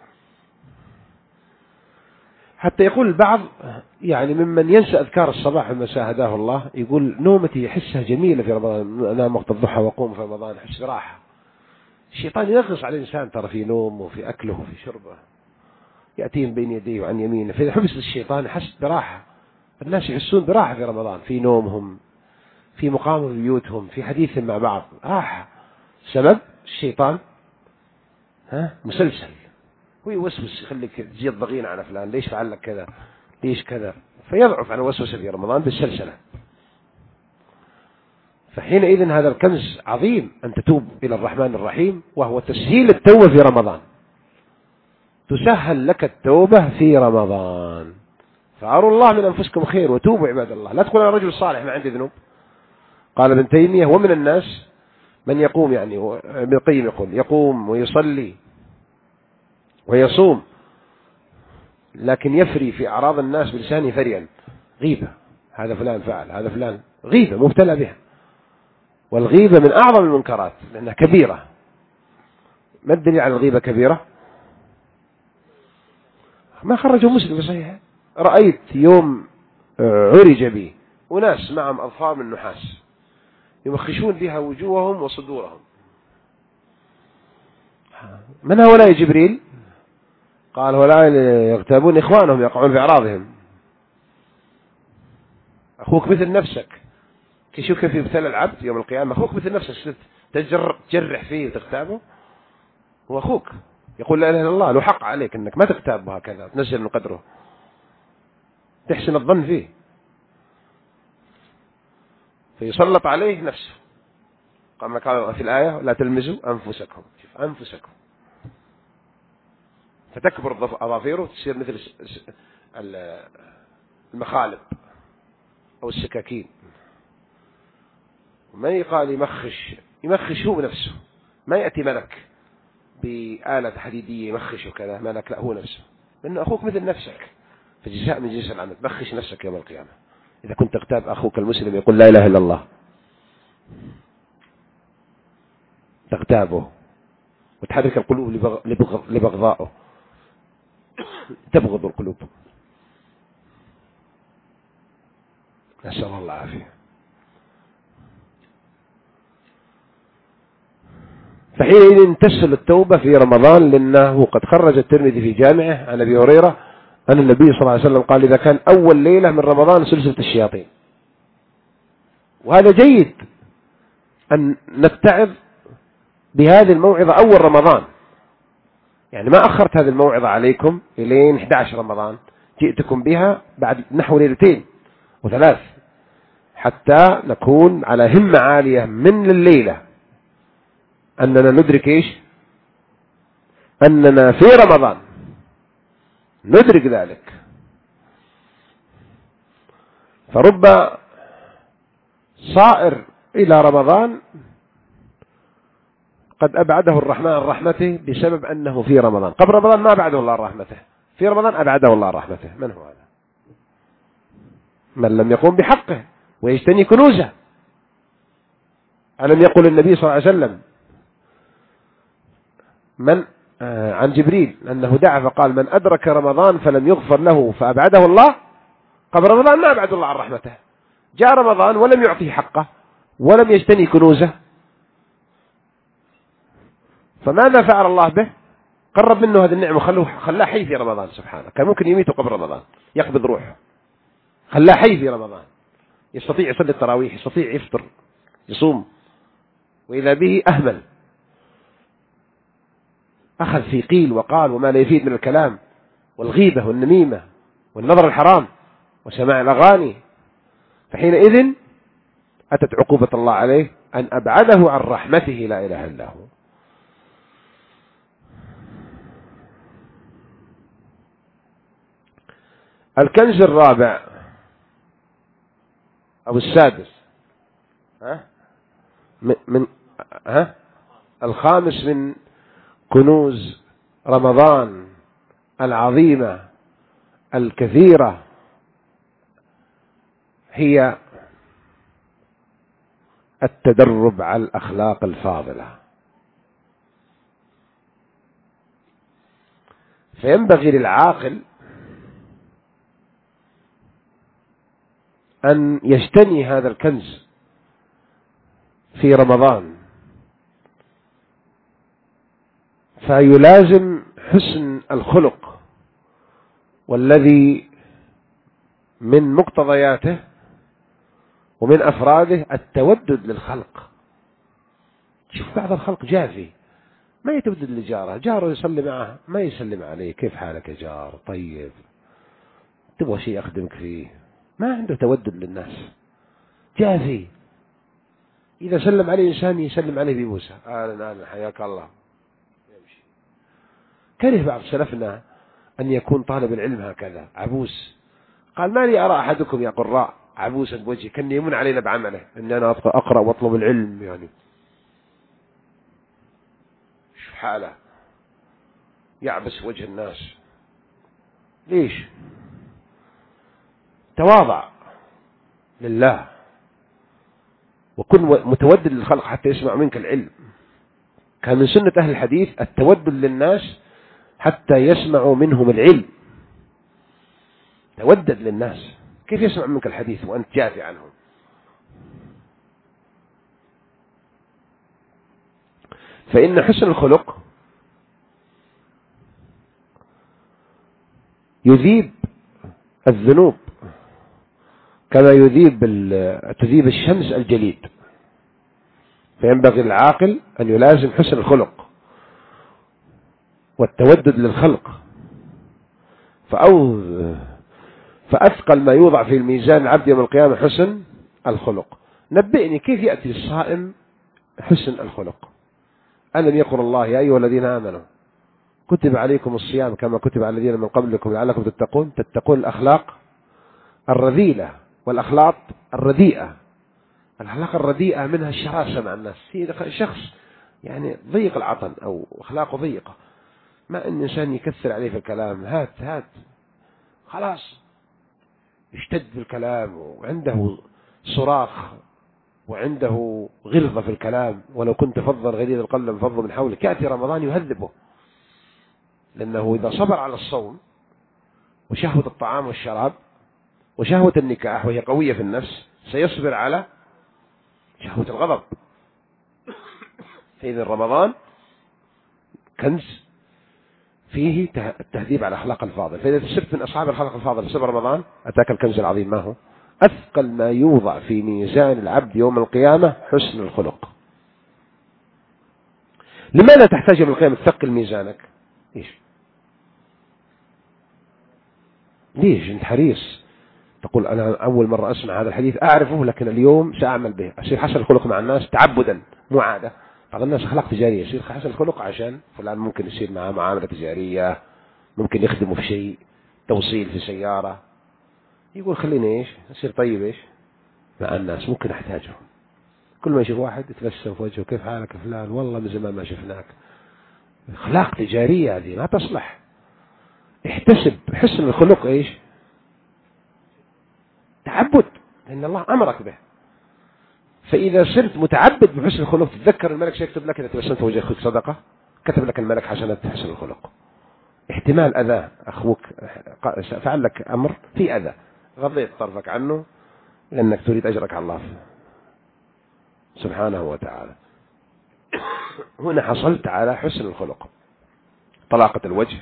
Speaker 1: حتى يقول البعض يعني ممن ينسى أذكار الصباح والمساء هداه الله، يقول نومتي يحسها جميلة في رمضان، أنام وقت الضحى وأقوم في رمضان أحس براحة. الشيطان يغص على الإنسان ترى في نومه وفي أكله وفي شربه، يأتيهم بين يديه وعن يمينه، فإذا حبس الشيطان يحس براحة. الناس يحسون براحة في رمضان، في نومهم، في مقامهم في بيوتهم، في حديثهم مع بعض، راحة. سبب الشيطان مسلسل، ويوسوس يخليك تزيد ضغين على فلان، ليش فعل لك كذا، ليش كذا، فيضعف عن وسوسة في رمضان بالسلسلة. فحينئذ هذا الكنز عظيم أن تتوب إلى الرحمن الرحيم، وهو تسهيل التوبة في رمضان. تسهل لك التوبة في رمضان. فأروا الله من أنفسكم خير وتوبوا عباد الله. لا تقول أنا رجل صالح ما عندي ذنوب. قال ابن تيمية: ومن الناس من يقوم، يعني ابن القيم يقول يقوم ويصلي ويصوم لكن يفري في أعراض الناس بلسانه فريا، غيبة، هذا فلان فعل، هذا فلان، غيبة مبتلى بها. والغيبة من أعظم المنكرات لأنها كبيرة. ما الدليل على الغيبة كبيرة؟ ما خرجه مسلم بصحيح: رأيت يوم عرج بي وناس معهم أظفار من نحاس يمخشون بها وجوههم وصدورهم. من هؤلاء؟ جبريل. قال: هؤلاء يغتابون إخوانهم، يقعون في أعراضهم. أخوك مثل نفسك، شوف كيف يبتلى العبد يوم القيامة. أخوك مثل نفسك، تجرح فيه وتغتابه، هو أخوك. يقول لا إله إلا الله، له حق عليك أنك ما تغتابه هكذا، تنزل من قدره، تحسن الظن فيه، فيسلط عليه نفسه. كما قال في الآية: لا تلمزوا أنفسكم. شوف أنفسكم، فتكبر أظافيره تصير مثل المخالب أو السكاكين. وما يقال يمخش هو نفسه، ما يأتي ملك بآلة حديدية يمخش وكذا، ملك، لا، هو نفسه، لأنه أخوك مثل نفسك، فجزاء من جنس العمل. مخش نفسك يوم القيامة إذا كنت تغتاب أخوك المسلم يقول لا إله إلا الله. تغتابه وتحرك القلوب لبغضائه، تبغض القلوب. نسأل الله العافية. فحينئذ تسهل التوبة في رمضان، لأنه قد خرج الترمذي في جامعه عن أبي هريرة أن النبي صلى الله عليه وسلم قال: إذا كان أول ليلة من رمضان سلسلة الشياطين. وهذا جيد أن نتعظ بهذه الموعظة أول رمضان، يعني ما أخرت هذه الموعظة عليكم إلين 11 رمضان، جئتكم بها بعد نحو ليلتين وثلاث، حتى نكون على همة عالية من الليلة أننا ندرك إيش؟ أننا في رمضان، ندرك ذلك. فرب صائر إلى رمضان قد أبعده الرحمن عن رحمته بسبب أنه في رمضان. قبل رمضان ما أبعده الله عن رحمته، في رمضان أبعده الله عن رحمته. من هو هذا؟ من لم يقوم بحقه ويجتني كنوزه. ألم يقل النبي صلى الله عليه وسلم عن جبريل أنه دعا فقال: من أدرك رمضان فلم يغفر له فأبعده الله. قبل رمضان ما أبعد الله عن رحمته، جاء رمضان ولم يعطيه حقه ولم يجتني كنوزه، فماذا فعل الله به؟ قرب منه هذه النعمة، خلاه حي في رمضان. سبحانه، كان ممكن يميته قبل رمضان يقبض روحه، خلاه حي في رمضان، يستطيع يصلي التراويح، يستطيع يفطر يصوم، وإذا به أهمل، أخذ في قيل وقال وما لا يفيد من الكلام والغيبة والنميمة والنظر الحرام وسماع الأغاني. فحينئذ أتت عقوبة الله عليه أن أبعده عن رحمته لا إله إلا هو. الكنز الرابع أو السادس الخامس من كنوز رمضان العظيمة الكثيرة هي التدرب على الأخلاق الفاضلة. فينبغي للعاقل أن يجتني هذا الكنز في رمضان، فيلازم حسن الخلق، والذي من مقتضياته ومن أفراده التودد للخلق. شوف بعض الخلق جافي، ما يتودد لجاره، جاره يصلي معه ما يسلم عليه: كيف حالك يا جار؟ طيب، تبغى شيء أخدمك فيه؟ ما عنده تودد للناس، جافي. إذا سلم عليه إنسان يسلم عليه ببوسة: أهلا أهلا حياك الله، يمشي. كره بعض سلفنا أن يكون طالب العلم هكذا عبوس. قال: ما لي أرى أحدكم يا قراء عبوسا بوجهه كان يمن علينا بعمله، إن أنا أقرأ واطلب العلم، يعني شوف حاله يعبس وجه الناس. ليش؟ تواضع لله وكن متودد للخلق حتى يسمع منك العلم. كان من سنة أهل الحديث التودد للناس حتى يسمعوا منهم العلم. تودد للناس، كيف يسمع منك الحديث وأنت جافي عنهم؟ فإن حسن الخلق يذيب الذنوب كما تذيب الشمس الجليد. فينبغي العاقل أن يلازم حسن الخلق والتودد للخلق. فأثقل ما يوضع في الميزان العبد يوم القيامة حسن الخلق. نبئني كيف يأتي الصائم حسن الخلق؟ ألم يقل الله: يا أيها الذين آمنوا كتب عليكم الصيام كما كتب على الذين من قبلكم لعلكم تتقون الأخلاق الرذيلة والأخلاق الرديئة. الأخلاق الرديئة منها الشراسة مع الناس، هي شخص يعني ضيق العطن أو أخلاقه ضيقة، ما أن إنسان يكثر عليه في الكلام، هات خلاص، يشتد في الكلام وعنده صراخ وعنده غلظة في الكلام، ولو كنت فظا غليظ القلب انفضوا من حولك، يأتي رمضان يهذبه، لأنه إذا صبر على الصوم وشهوة الطعام والشراب وشهوة النكاح وهي قوية في النفس سيصبر على شهوة الغضب. فإذا رمضان كنز فيه التهذيب على أخلاق الفاضل. فإذا صرت من أصحاب الأخلاق الفاضل بسبب رمضان أتاك الكنز العظيم. ما هو؟ أثقل ما يوضع في ميزان العبد يوم القيامة حسن الخلق. لماذا تحتاج يوم القيامة تثقل ميزانك؟ ليش أنت حريص تقول أنا أول مرة أسمع هذا الحديث أعرفه لكن اليوم سأعمل به، أصير حسن الخلق مع الناس تعبدا مو عادة. بعض الناس أخلاق تجارية، يصير حسن الخلق عشان فلان ممكن يصير معه معاملة تجارية، ممكن يخدمه في شيء، توصيل في سيارة، يقول خليني أصير طيب مع الناس، ممكن أحتاجهم. كل ما يشوف واحد يتبسم في وجهه، كيف حالك فلان، والله من زمان ما شفناك. أخلاق تجارية هذه ما تصلح. احتسب حسن الخلق تعبد، لأن الله أمرك به. فإذا صرت متعبد بحسن الخلق تتذكر الملك سيكتب لك إذا تبسمت في وجه أخوك صدقة، كتب لك الملك حسنات حسن الخلق. احتمال أذى أخوك فعل لك أمر في أذى، غضيت طرفك عنه لأنك تريد أجرك على الله سبحانه وتعالى. هنا حصلت على حسن الخلق، طلاقة الوجه،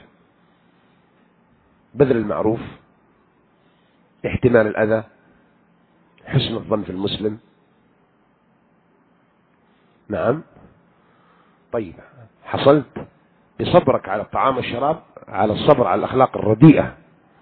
Speaker 1: بذل المعروف، احتمال الأذى، حسن الظن في المسلم. نعم. طيب، حصلت بصبرك على الطعام والشراب، على الصبر على الأخلاق الرديئة،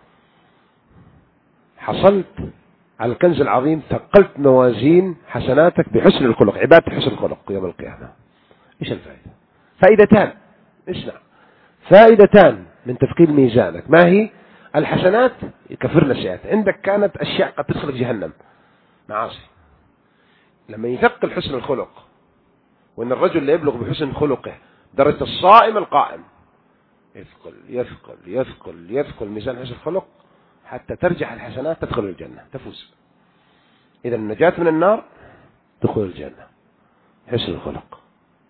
Speaker 1: حصلت على الكنز العظيم، ثقلت موازين حسناتك بحسن الخلق، عبادة حسن الخلق يوم القيامة. إيش الفائدة؟ فائدتان، اسمع، فائدتان من تثقيل ميزانك. ما هي؟ الحسنات يكفرن السيئات. عندك كانت أشياء قد تدخلك جهنم، معاصي. لما يثقل حسن الخلق، وإن الرجل اللي يبلغ بحسن خلقه درجة الصائم القائم، يثقل يثقل يثقل يثقل ميزان حسن الخلق حتى ترجح الحسنات تدخل الجنة، تفوز. إذا النجاة من النار دخول الجنة، حسن الخلق،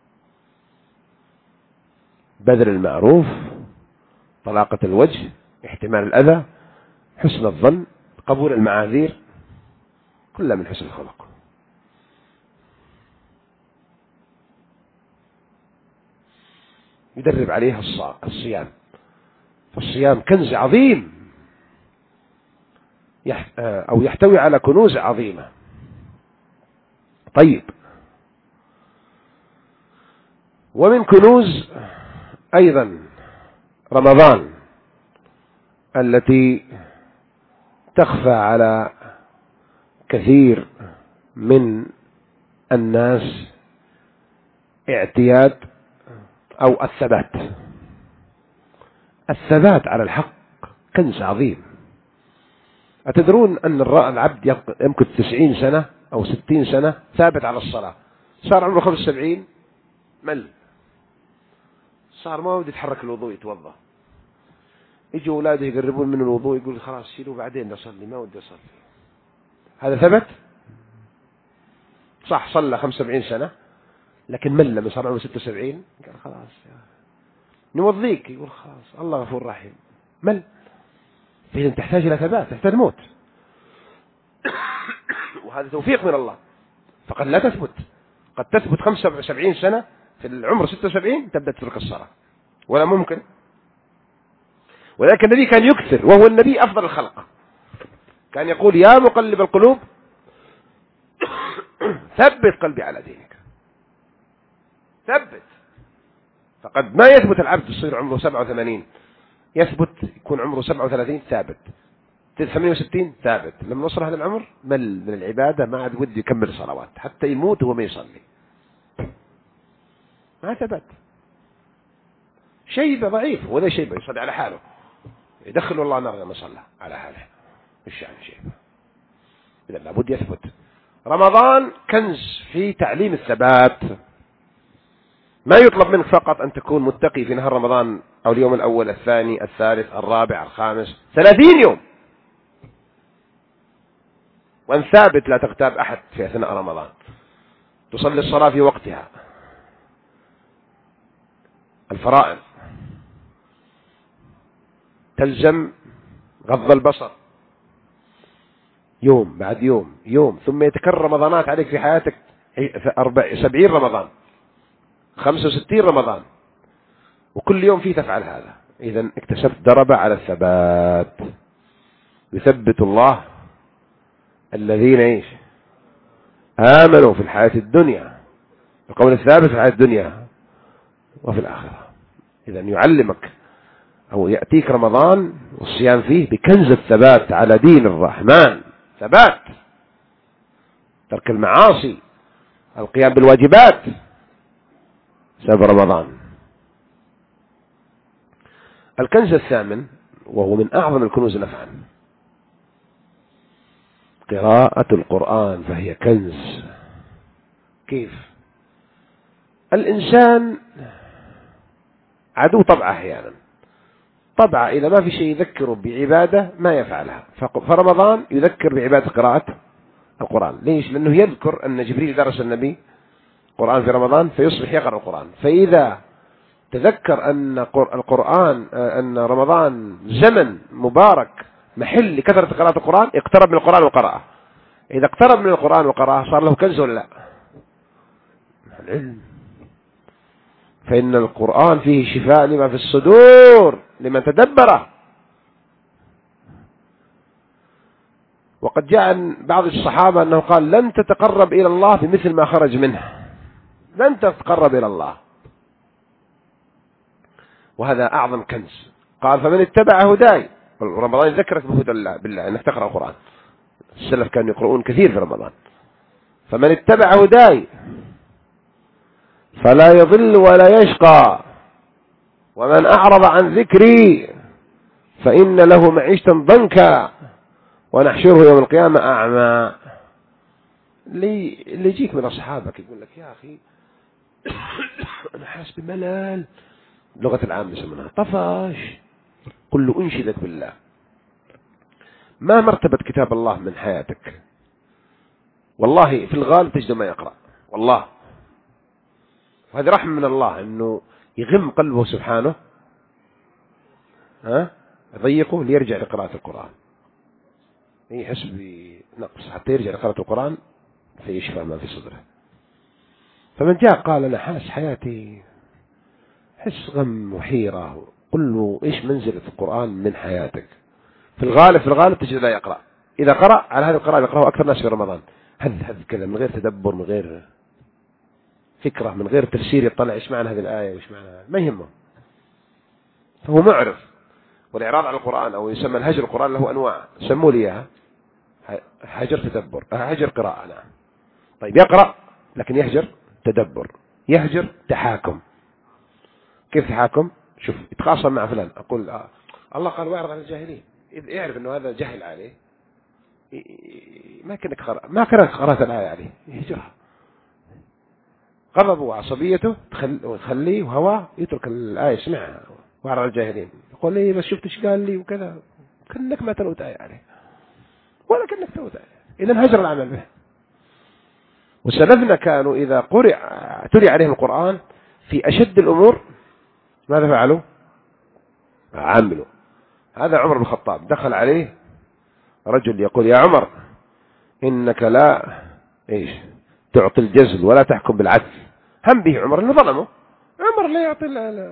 Speaker 1: بذل المعروف، طلاقة الوجه، احتمال الأذى، حسن الظن، قبول المعاذير، كلها من حسن الخلق. يدرب عليها الصيام. فالصيام كنز عظيم أو يحتوي على كنوز عظيمة. طيب، ومن كنوز أيضا رمضان التي تخفى على كثير من الناس اعتياد أو الثبات على الحق كنز عظيم. أتدرون أن العبد يمكث 90 سنة أو 60 سنة ثابت على الصلاة، صار عمره 75 مل، صار ما ودي يتحرك الوضوء يتوضأ، يجي أولاده يقربون من الوضوء يقول خلاص شيلوا بعدين نصلي، ما ودي أصلي. هذا ثبت؟ صح، صلى 75 سنة لكن مل. لما صار عمره 76 قال خلاص نوضيك، يقول خلاص الله غفور رحيم، مل. فإذا تحتاج إلى ثبات، تحتاج موت، وهذا توفيق من الله. فقد لا تثبت، قد تثبت 75 سنة في العمر 76 تبدأ تترك الصلاة، ولا ممكن. ولكن النبي كان يكثر، وهو النبي أفضل الخلق، كان يقول يا مقلب القلوب ثبت قلبي على دينك، ثبت. فقد ما يثبت العبد يصير عمره 87 يثبت، يكون عمره 37 ثابت، 68 ثابت. لما وصل هذا العمر مل من العبادة، ما عاد ودي يكمل صلوات، حتى يموت وهو ما يصلي، ما ثبت. شيبة ضعيف، ولا شيبة يصلي على حاله، يدخل الله نار لما صلى على حاله، إيش يعني شيبة؟ إذا لابد يثبت. رمضان كنز في تعليم الثبات. ما يطلب منك فقط أن تكون متقي في نهار رمضان أو اليوم الأول الثاني الثالث الرابع الخامس، 30 يوم، وأن ثابت لا تغتاب أحد في أثناء رمضان. تصلي الصلاة في وقتها، الفرائض، تلزم غض البصر يوم بعد يوم يوم، ثم يتكرر رمضانات عليك في حياتك 70 رمضان 65 رمضان، وكل يوم فيه تفعل هذا. إذن اكتسبت دربة على الثبات. يثبت الله الذين ايش؟ آمنوا في الحياة الدنيا، القول الثابت في الحياة الدنيا وفي الآخرة. إذن يعلمك أو يأتيك رمضان والصيام فيه بكنز الثبات على دين الرحمن، ثبات، ترك المعاصي، القيام بالواجبات سبب رمضان. الكنز الثامن وهو من أعظم الكنوز نفعا، قراءة القرآن، فهي كنز. كيف؟ الإنسان عدو طبعه أحيانا، طبعا إذا ما في شيء يذكره بعبادة ما يفعلها، فرمضان يذكر بعبادة قراءة القرآن. ليش؟ لأنه يذكر أن جبريل درس النبي القرآن في رمضان فيصبح يقرأ القرآن، فإذا تذكر أن القرآن أن رمضان زمن مبارك محل لكثرة قراءة القرآن، اقترب من القرآن وقرأه. إذا اقترب من القرآن وقرأه صار له كنز ولا لا؟ العلم. فإن القرآن فيه شفاء لما في الصدور لمن تدبره. وقد جاء عن بعض الصحابة أنه قال لن تتقرب إلى الله بمثل ما خرج منه، لن تتقرب إلى الله، وهذا أعظم كنز. قال فمن اتبع هداي، رمضان يذكرك بهدى الله بالله أنك تقرأ القرآن، السلف كانوا يقرؤون كثير في رمضان. فمن اتبع هداي فلا يضل ولا يشقى، ومن أعرض عن ذكري فإن له معيشة ضنكا ونحشره يوم القيامة أعمى. اللي يجيك من أصحابك يقول لك يا أخي أنا حاسس بملل، لغة العام يسمونها طفش، قل له أنشدك بالله ما مرتبة كتاب الله من حياتك؟ والله في الغالب تجد ما يقرأ، والله، وهذه رحمة من الله أنه يغم قلبه سبحانه، يضيقه ليرجع لقراءة القرآن، يحس بنقص حتى يرجع لقراءة القرآن فيشفى ما في صدره. فمن جاء قال أنا حاس حياتي حس غم وحيرة، قل له إيش منزلة القرآن من حياتك؟ في الغالب تجد لا يقرأ. إذا قرأ على هذه القراءة يقرأه أكثر ناس في رمضان، هذ كذا من غير تدبر، من غير فكرة، من غير تفسير، يطلع إيش معنى هذه الآية وإيش معنى، ما يهمه، فهو معرف. والإعراض عن القرآن أو يسمى الهجر، القرآن له أنواع سموا لي إياها، هجر تدبر، هجر قراءة. نعم. طيب يقرأ لكن يهجر تدبر، يهجر تحاكم. كيف تحاكم؟ شوف يتخاصم مع فلان، أقول الله قال واعرض عن الجاهلين، إذ يعرف أنه هذا جهل عليه ما كانك قرأت الآية عليه يهجرها، غضبه وعصبيته تخليه وهواه يترك الآية يسمعها. واعرض عن الجاهلين يقول لي بس شفت ايش قال لي وكذا، كأنك ما تلوت آية عليه ولا كأنك تلوت آية. إذن هجر العمل به. وسلفنا كانوا إذا تري عليهم القرآن في أشد الأمور ماذا فعلوا؟ عملوا. هذا عمر بن الخطاب دخل عليه رجل يقول يا عمر إنك لا إيش تعطي الجزل ولا تحكم بالعدل. هم به عمر إنه ظلمه. عمر لا يعطي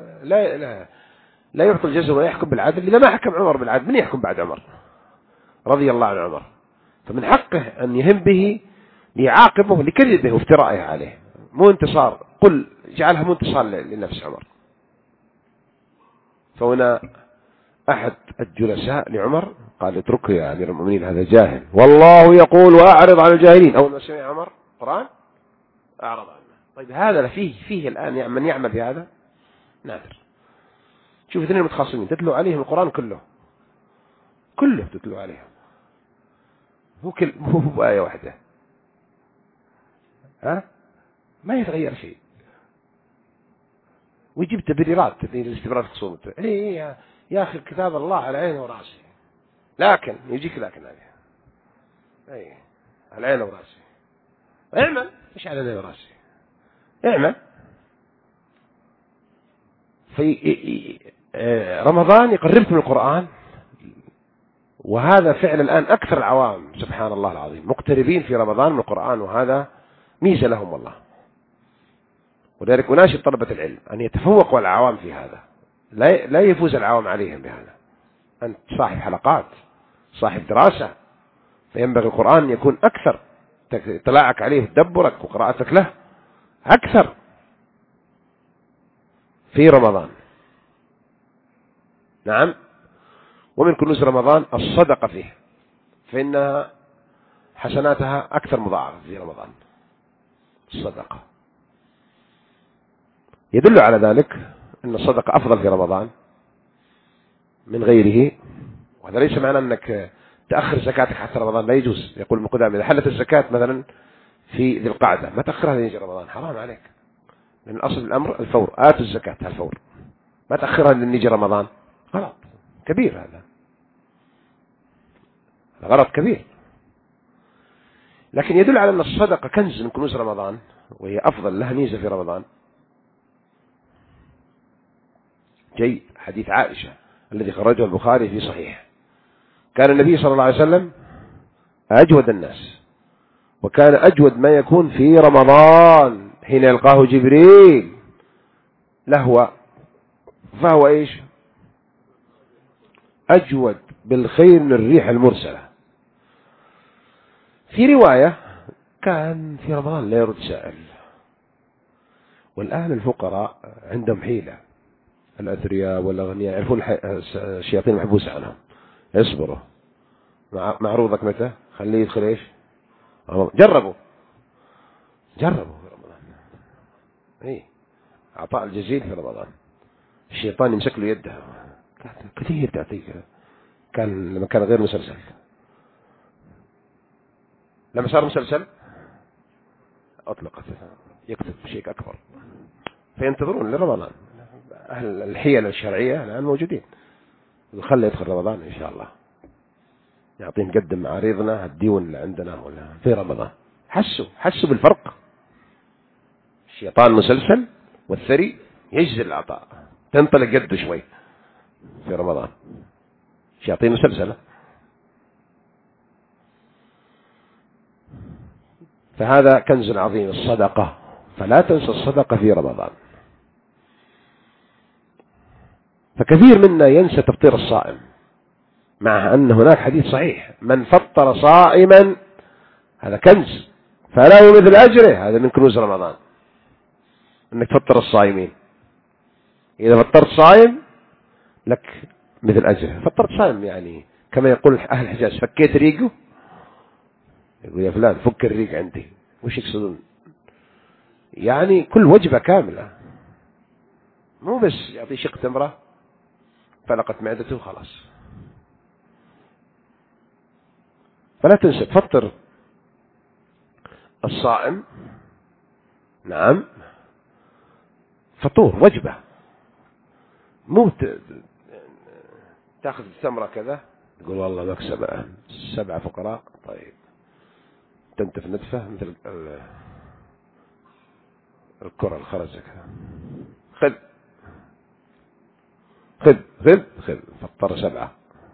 Speaker 1: لا يعطي الجزل ولا يحكم بالعدل. إذا ما حكم عمر بالعدل من يحكم بعد عمر رضي الله عن عمر؟ فمن حقه أن يهم به ليعاقبه لكذبه وافترائه عليه، مو انتصار، قل جعلها مو انتصار لنفس عمر. فهنا أحد الجلساء لعمر قال اتركه يا أمير المؤمنين هذا جاهل، والله يقول وأعرض عن الجاهلين. أول ما سمع عمر قرآن أعرض عنه. طيب هذا فيه الآن من يعمل بهذا نادر. شوف اثنين متخاصمين تتلو عليهم القرآن كله تتلو عليهم، هو بآية واحدة، ما يتغير شيء، ويجيب تبريرات لاستمرار خصومته. يا أخي كتاب الله على عينه وراسي، لكن يجيك لكن على عينه وراسي اعمل إيش على عيني وراسي، اعمل. في رمضان يقربك من القرآن، وهذا فعل الآن أكثر العوام سبحان الله العظيم مقتربين في رمضان من القرآن، وهذا ميزة لهم والله. ولذلك أناشد طلبة العلم أن يتفوقوا العوام في هذا، لا يفوز العوام عليهم بهذا. أنت صاحب حلقات، صاحب دراسة، فينبغي القرآن أن يكون أكثر اطلاعك عليه وتدبرك وقراءتك له أكثر في رمضان. نعم. ومن كنوز رمضان الصدقة فيه، فإن حسناتها أكثر مضاعفة في رمضان. الصدقة يدل على ذلك أن الصدقة أفضل في رمضان من غيره. وهذا ليس معنى أنك تأخر زكاتك حتى رمضان، لا يجوز. يقول ابن قدامة إذا حلت الزكاة مثلا في ذي القعدة ما تأخرها ليجي رمضان، حرام عليك، لأن أصل الأمر الفور، آتوا الزكاة الفور، ما تأخرها لنيجي رمضان، غلط كبير. هذا غلط كبير. لكن يدل على أن الصدقة كنز من كنوز رمضان، وهي أفضل، لها ميزة في رمضان. جيد. حديث عائشة الذي خرجه البخاري في صحيح، كان النبي صلى الله عليه وسلم أجود الناس، وكان أجود ما يكون في رمضان حين يلقاه جبريل فهو إيش؟ أجود بالخير من الريح المرسلة. في رواية كان في رمضان لا يرد سائل. والآن الفقراء عندهم حيلة، الأثرياء والأغنياء يعرفون الشياطين المحبوسة عنهم، يصبروا. معروضك متى؟ خليه يدخل إيش؟ جربوا في رمضان. إيه، عطاء الجزيل في رمضان، الشيطان يمسك له يده كثير تعطيك. كان لما كان غير مسلسل، لما صار مسلسل أطلقت يكتب شيء أكبر، فينتظرون لرمضان. أهل الحيل الشرعية الآن موجودين، خلي يدخل رمضان إن شاء الله، يعطيه نقدم معارضنا الديون اللي عندنا ولا في رمضان. حسوا بالفرق. الشيطان مسلسل والثري يجزي العطاء، تنطلق قده شوي في رمضان. شياطين مسلسلة. فهذا كنز عظيم الصدقة، فلا تنسى الصدقة في رمضان. فكثير منا ينسى تفطير الصائم، مع أن هناك حديث صحيح من فطر صائما هذا كنز فله مثل أجره. هذا من كنوز رمضان، أنك تفطر الصائمين. إذا فطرت صائم لك مثل أجره. فطرت صائم يعني كما يقول أهل الحجاز فكيت ريقه، يقول يا فلان فك الريق عندي. وش يقصدون؟ يعني كل وجبة كاملة، مو بس يعطي شق تمرة فلقت معدته وخلاص. فلا تنسى تفطر الصائم. نعم، فطور وجبة، مو تأخذ التمرة كذا تقول والله مكسب 7 فقراء. طيب تنتف نتفة مثل الكرة الخرزة كذا، خذ فطر 7.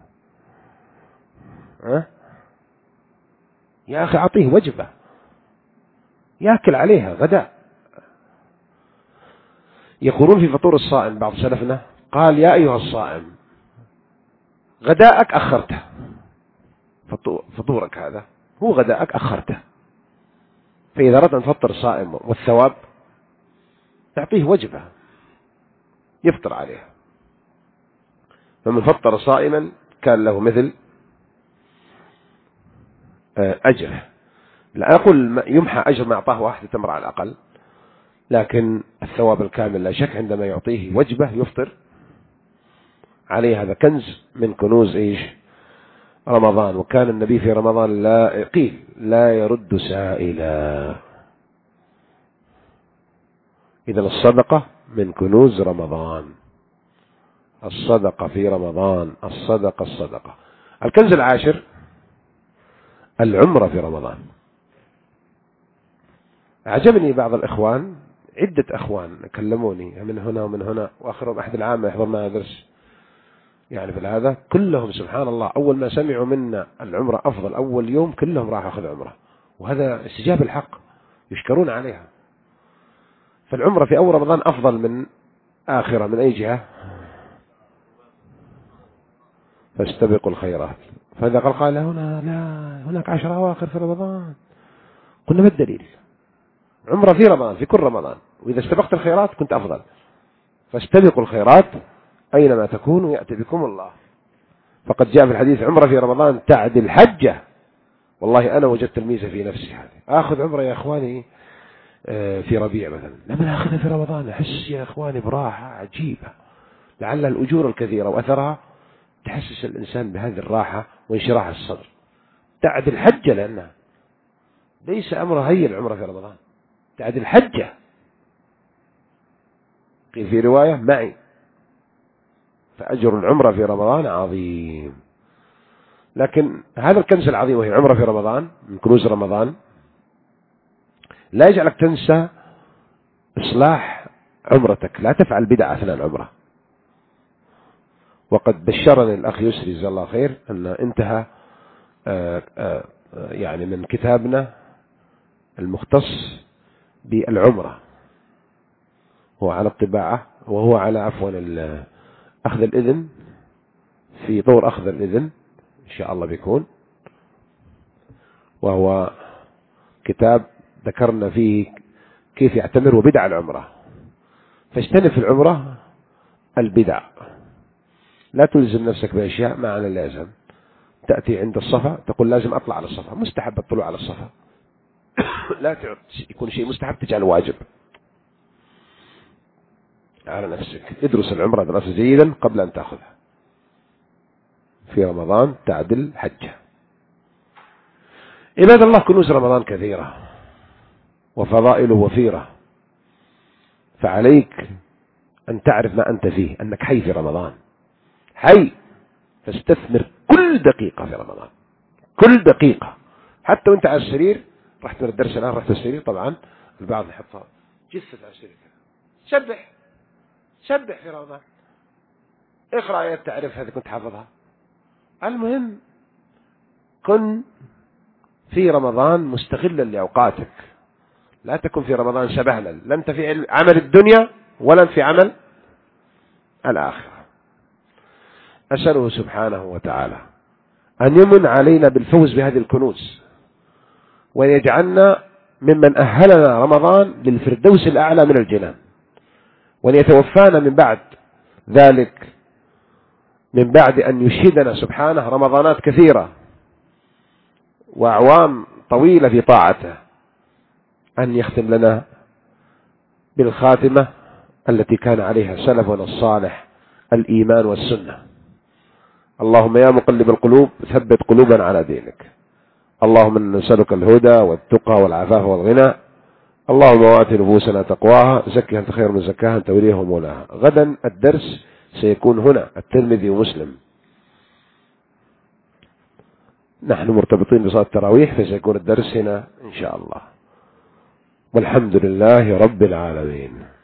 Speaker 1: يا أخي أعطيه وجبة يأكل عليها غداء. يقولون في فطور الصائم بعض سلفنا قال يا أيها الصائم غداءك أخرته، فطورك هذا هو غداءك أخرته. فإذا أردت أن تفطر الصائم والثواب تعطيه وجبة يفطر عليها. فمن فطر صائما كان له مثل أجره. لا أقول يمحى أجر ما أعطاه واحد تمر على الأقل، لكن الثواب الكامل لا شك عندما يعطيه وجبة يفطر عليه. هذا كنز من كنوز إيش؟ رمضان. وكان النبي في رمضان لا يرد سائلا. إذا الصدقة من كنوز رمضان. الصدقة في رمضان، الصدقة. الكنز العاشر العمرة في رمضان. أعجبني بعض الإخوان، عدة أخوان كلموني من هنا ومن هنا، وآخرهم أحد العامة يحضر معنا درس يعني بالهذا، كلهم سبحان الله أول ما سمعوا منا العمرة أفضل أول يوم كلهم راحوا أخذ عمرة، وهذا استجاب الحق يشكرون عليها. فالعمرة في أول رمضان أفضل من آخرة من أي جهة؟ فاستبقوا الخيرات. فإذا قال هنا لا هناك 10 أواخر في رمضان، قلنا ما الدليل؟ عمرة في رمضان في كل رمضان، وإذا استبقت الخيرات كنت أفضل. فاستبقوا الخيرات أينما تكونوا يأتي بكم الله. فقد جاء في الحديث عمرة في رمضان تعدل حجة. والله أنا وجدت الميزة في نفسي هذه، أخذ عمرة يا إخواني في ربيع مثلا، لما أخذها في رمضان أحس يا إخواني براحة عجيبة، لعل الأجور الكثيرة وأثرها تحسس الإنسان بهذه الراحة وانشراح الصدر. تعدل حجة، لأنها ليس أمر هين العمرة في رمضان، تعدل حجة. قيل في رواية معي، فأجر العمرة في رمضان عظيم. لكن هذا الكنز العظيم وهي العمرة في رمضان من كنوز رمضان لا يجعلك تنسى إصلاح عمرتك، لا تفعل بدعة أثناء العمرة. وقد بشرني الأخ يسري جزاه الله خير أن انتهى يعني من كتابنا المختص بالعمرة، هو على الطباعة وهو على عفوا أخذ الإذن، في طور أخذ الإذن إن شاء الله بيكون، وهو كتاب ذكرنا فيه كيف يعتمر وبدع العمرة. فاجتنب في العمرة البدع، لا تلزم نفسك بأشياء ما على اللازم. تأتي عند الصفا تقول لازم أطلع على الصفا، مستحب الطلوع على الصفا لا يكون شيء مستحب تجعله واجب على نفسك. ادرس العمرة دراسة جيدا قبل أن تأخذها. في رمضان تعدل حجة. عباد الله كنوز رمضان كثيرة وفضائله وفيرة، فعليك أن تعرف ما أنت فيه، أنك حي في رمضان، حي، فاستثمر كل دقيقة في رمضان، كل دقيقة. حتى وانت على السرير، رحت من الدرس الآن رحت السرير، طبعا البعض يحطها جثة على السرير، سبح سبح في رمضان، اقرأ آيات تعرف هذه كنت حافظها. المهم كن في رمضان مستغلا لأوقاتك، لا تكن في رمضان شبهلا، لا أنت في عمل الدنيا ولا في عمل الآخرة. أسأله سبحانه وتعالى أن يمن علينا بالفوز بهذه الكنوز، وأن يجعلنا ممن أهلنا رمضان للفردوس الأعلى من الجنان، وأن يتوفانا من بعد ذلك، من بعد أن يشهدنا سبحانه رمضانات كثيرة وأعوام طويلة في طاعته، أن يختم لنا بالخاتمة التي كان عليها سلفنا الصالح، الإيمان والسنة. اللهم يا مقلب القلوب ثبت قلوبنا على دينك. اللهم نسألك الهدى والتقى والعفاف والغنى. اللهم وآت نفوسنا تقواها، زكها أنت خير من زكاها، أنت وليها ومولاها. غدا الدرس سيكون هنا الترمذي ومسلم، نحن مرتبطين بصلاة التراويح، فسيكون الدرس هنا إن شاء الله. والحمد لله رب العالمين.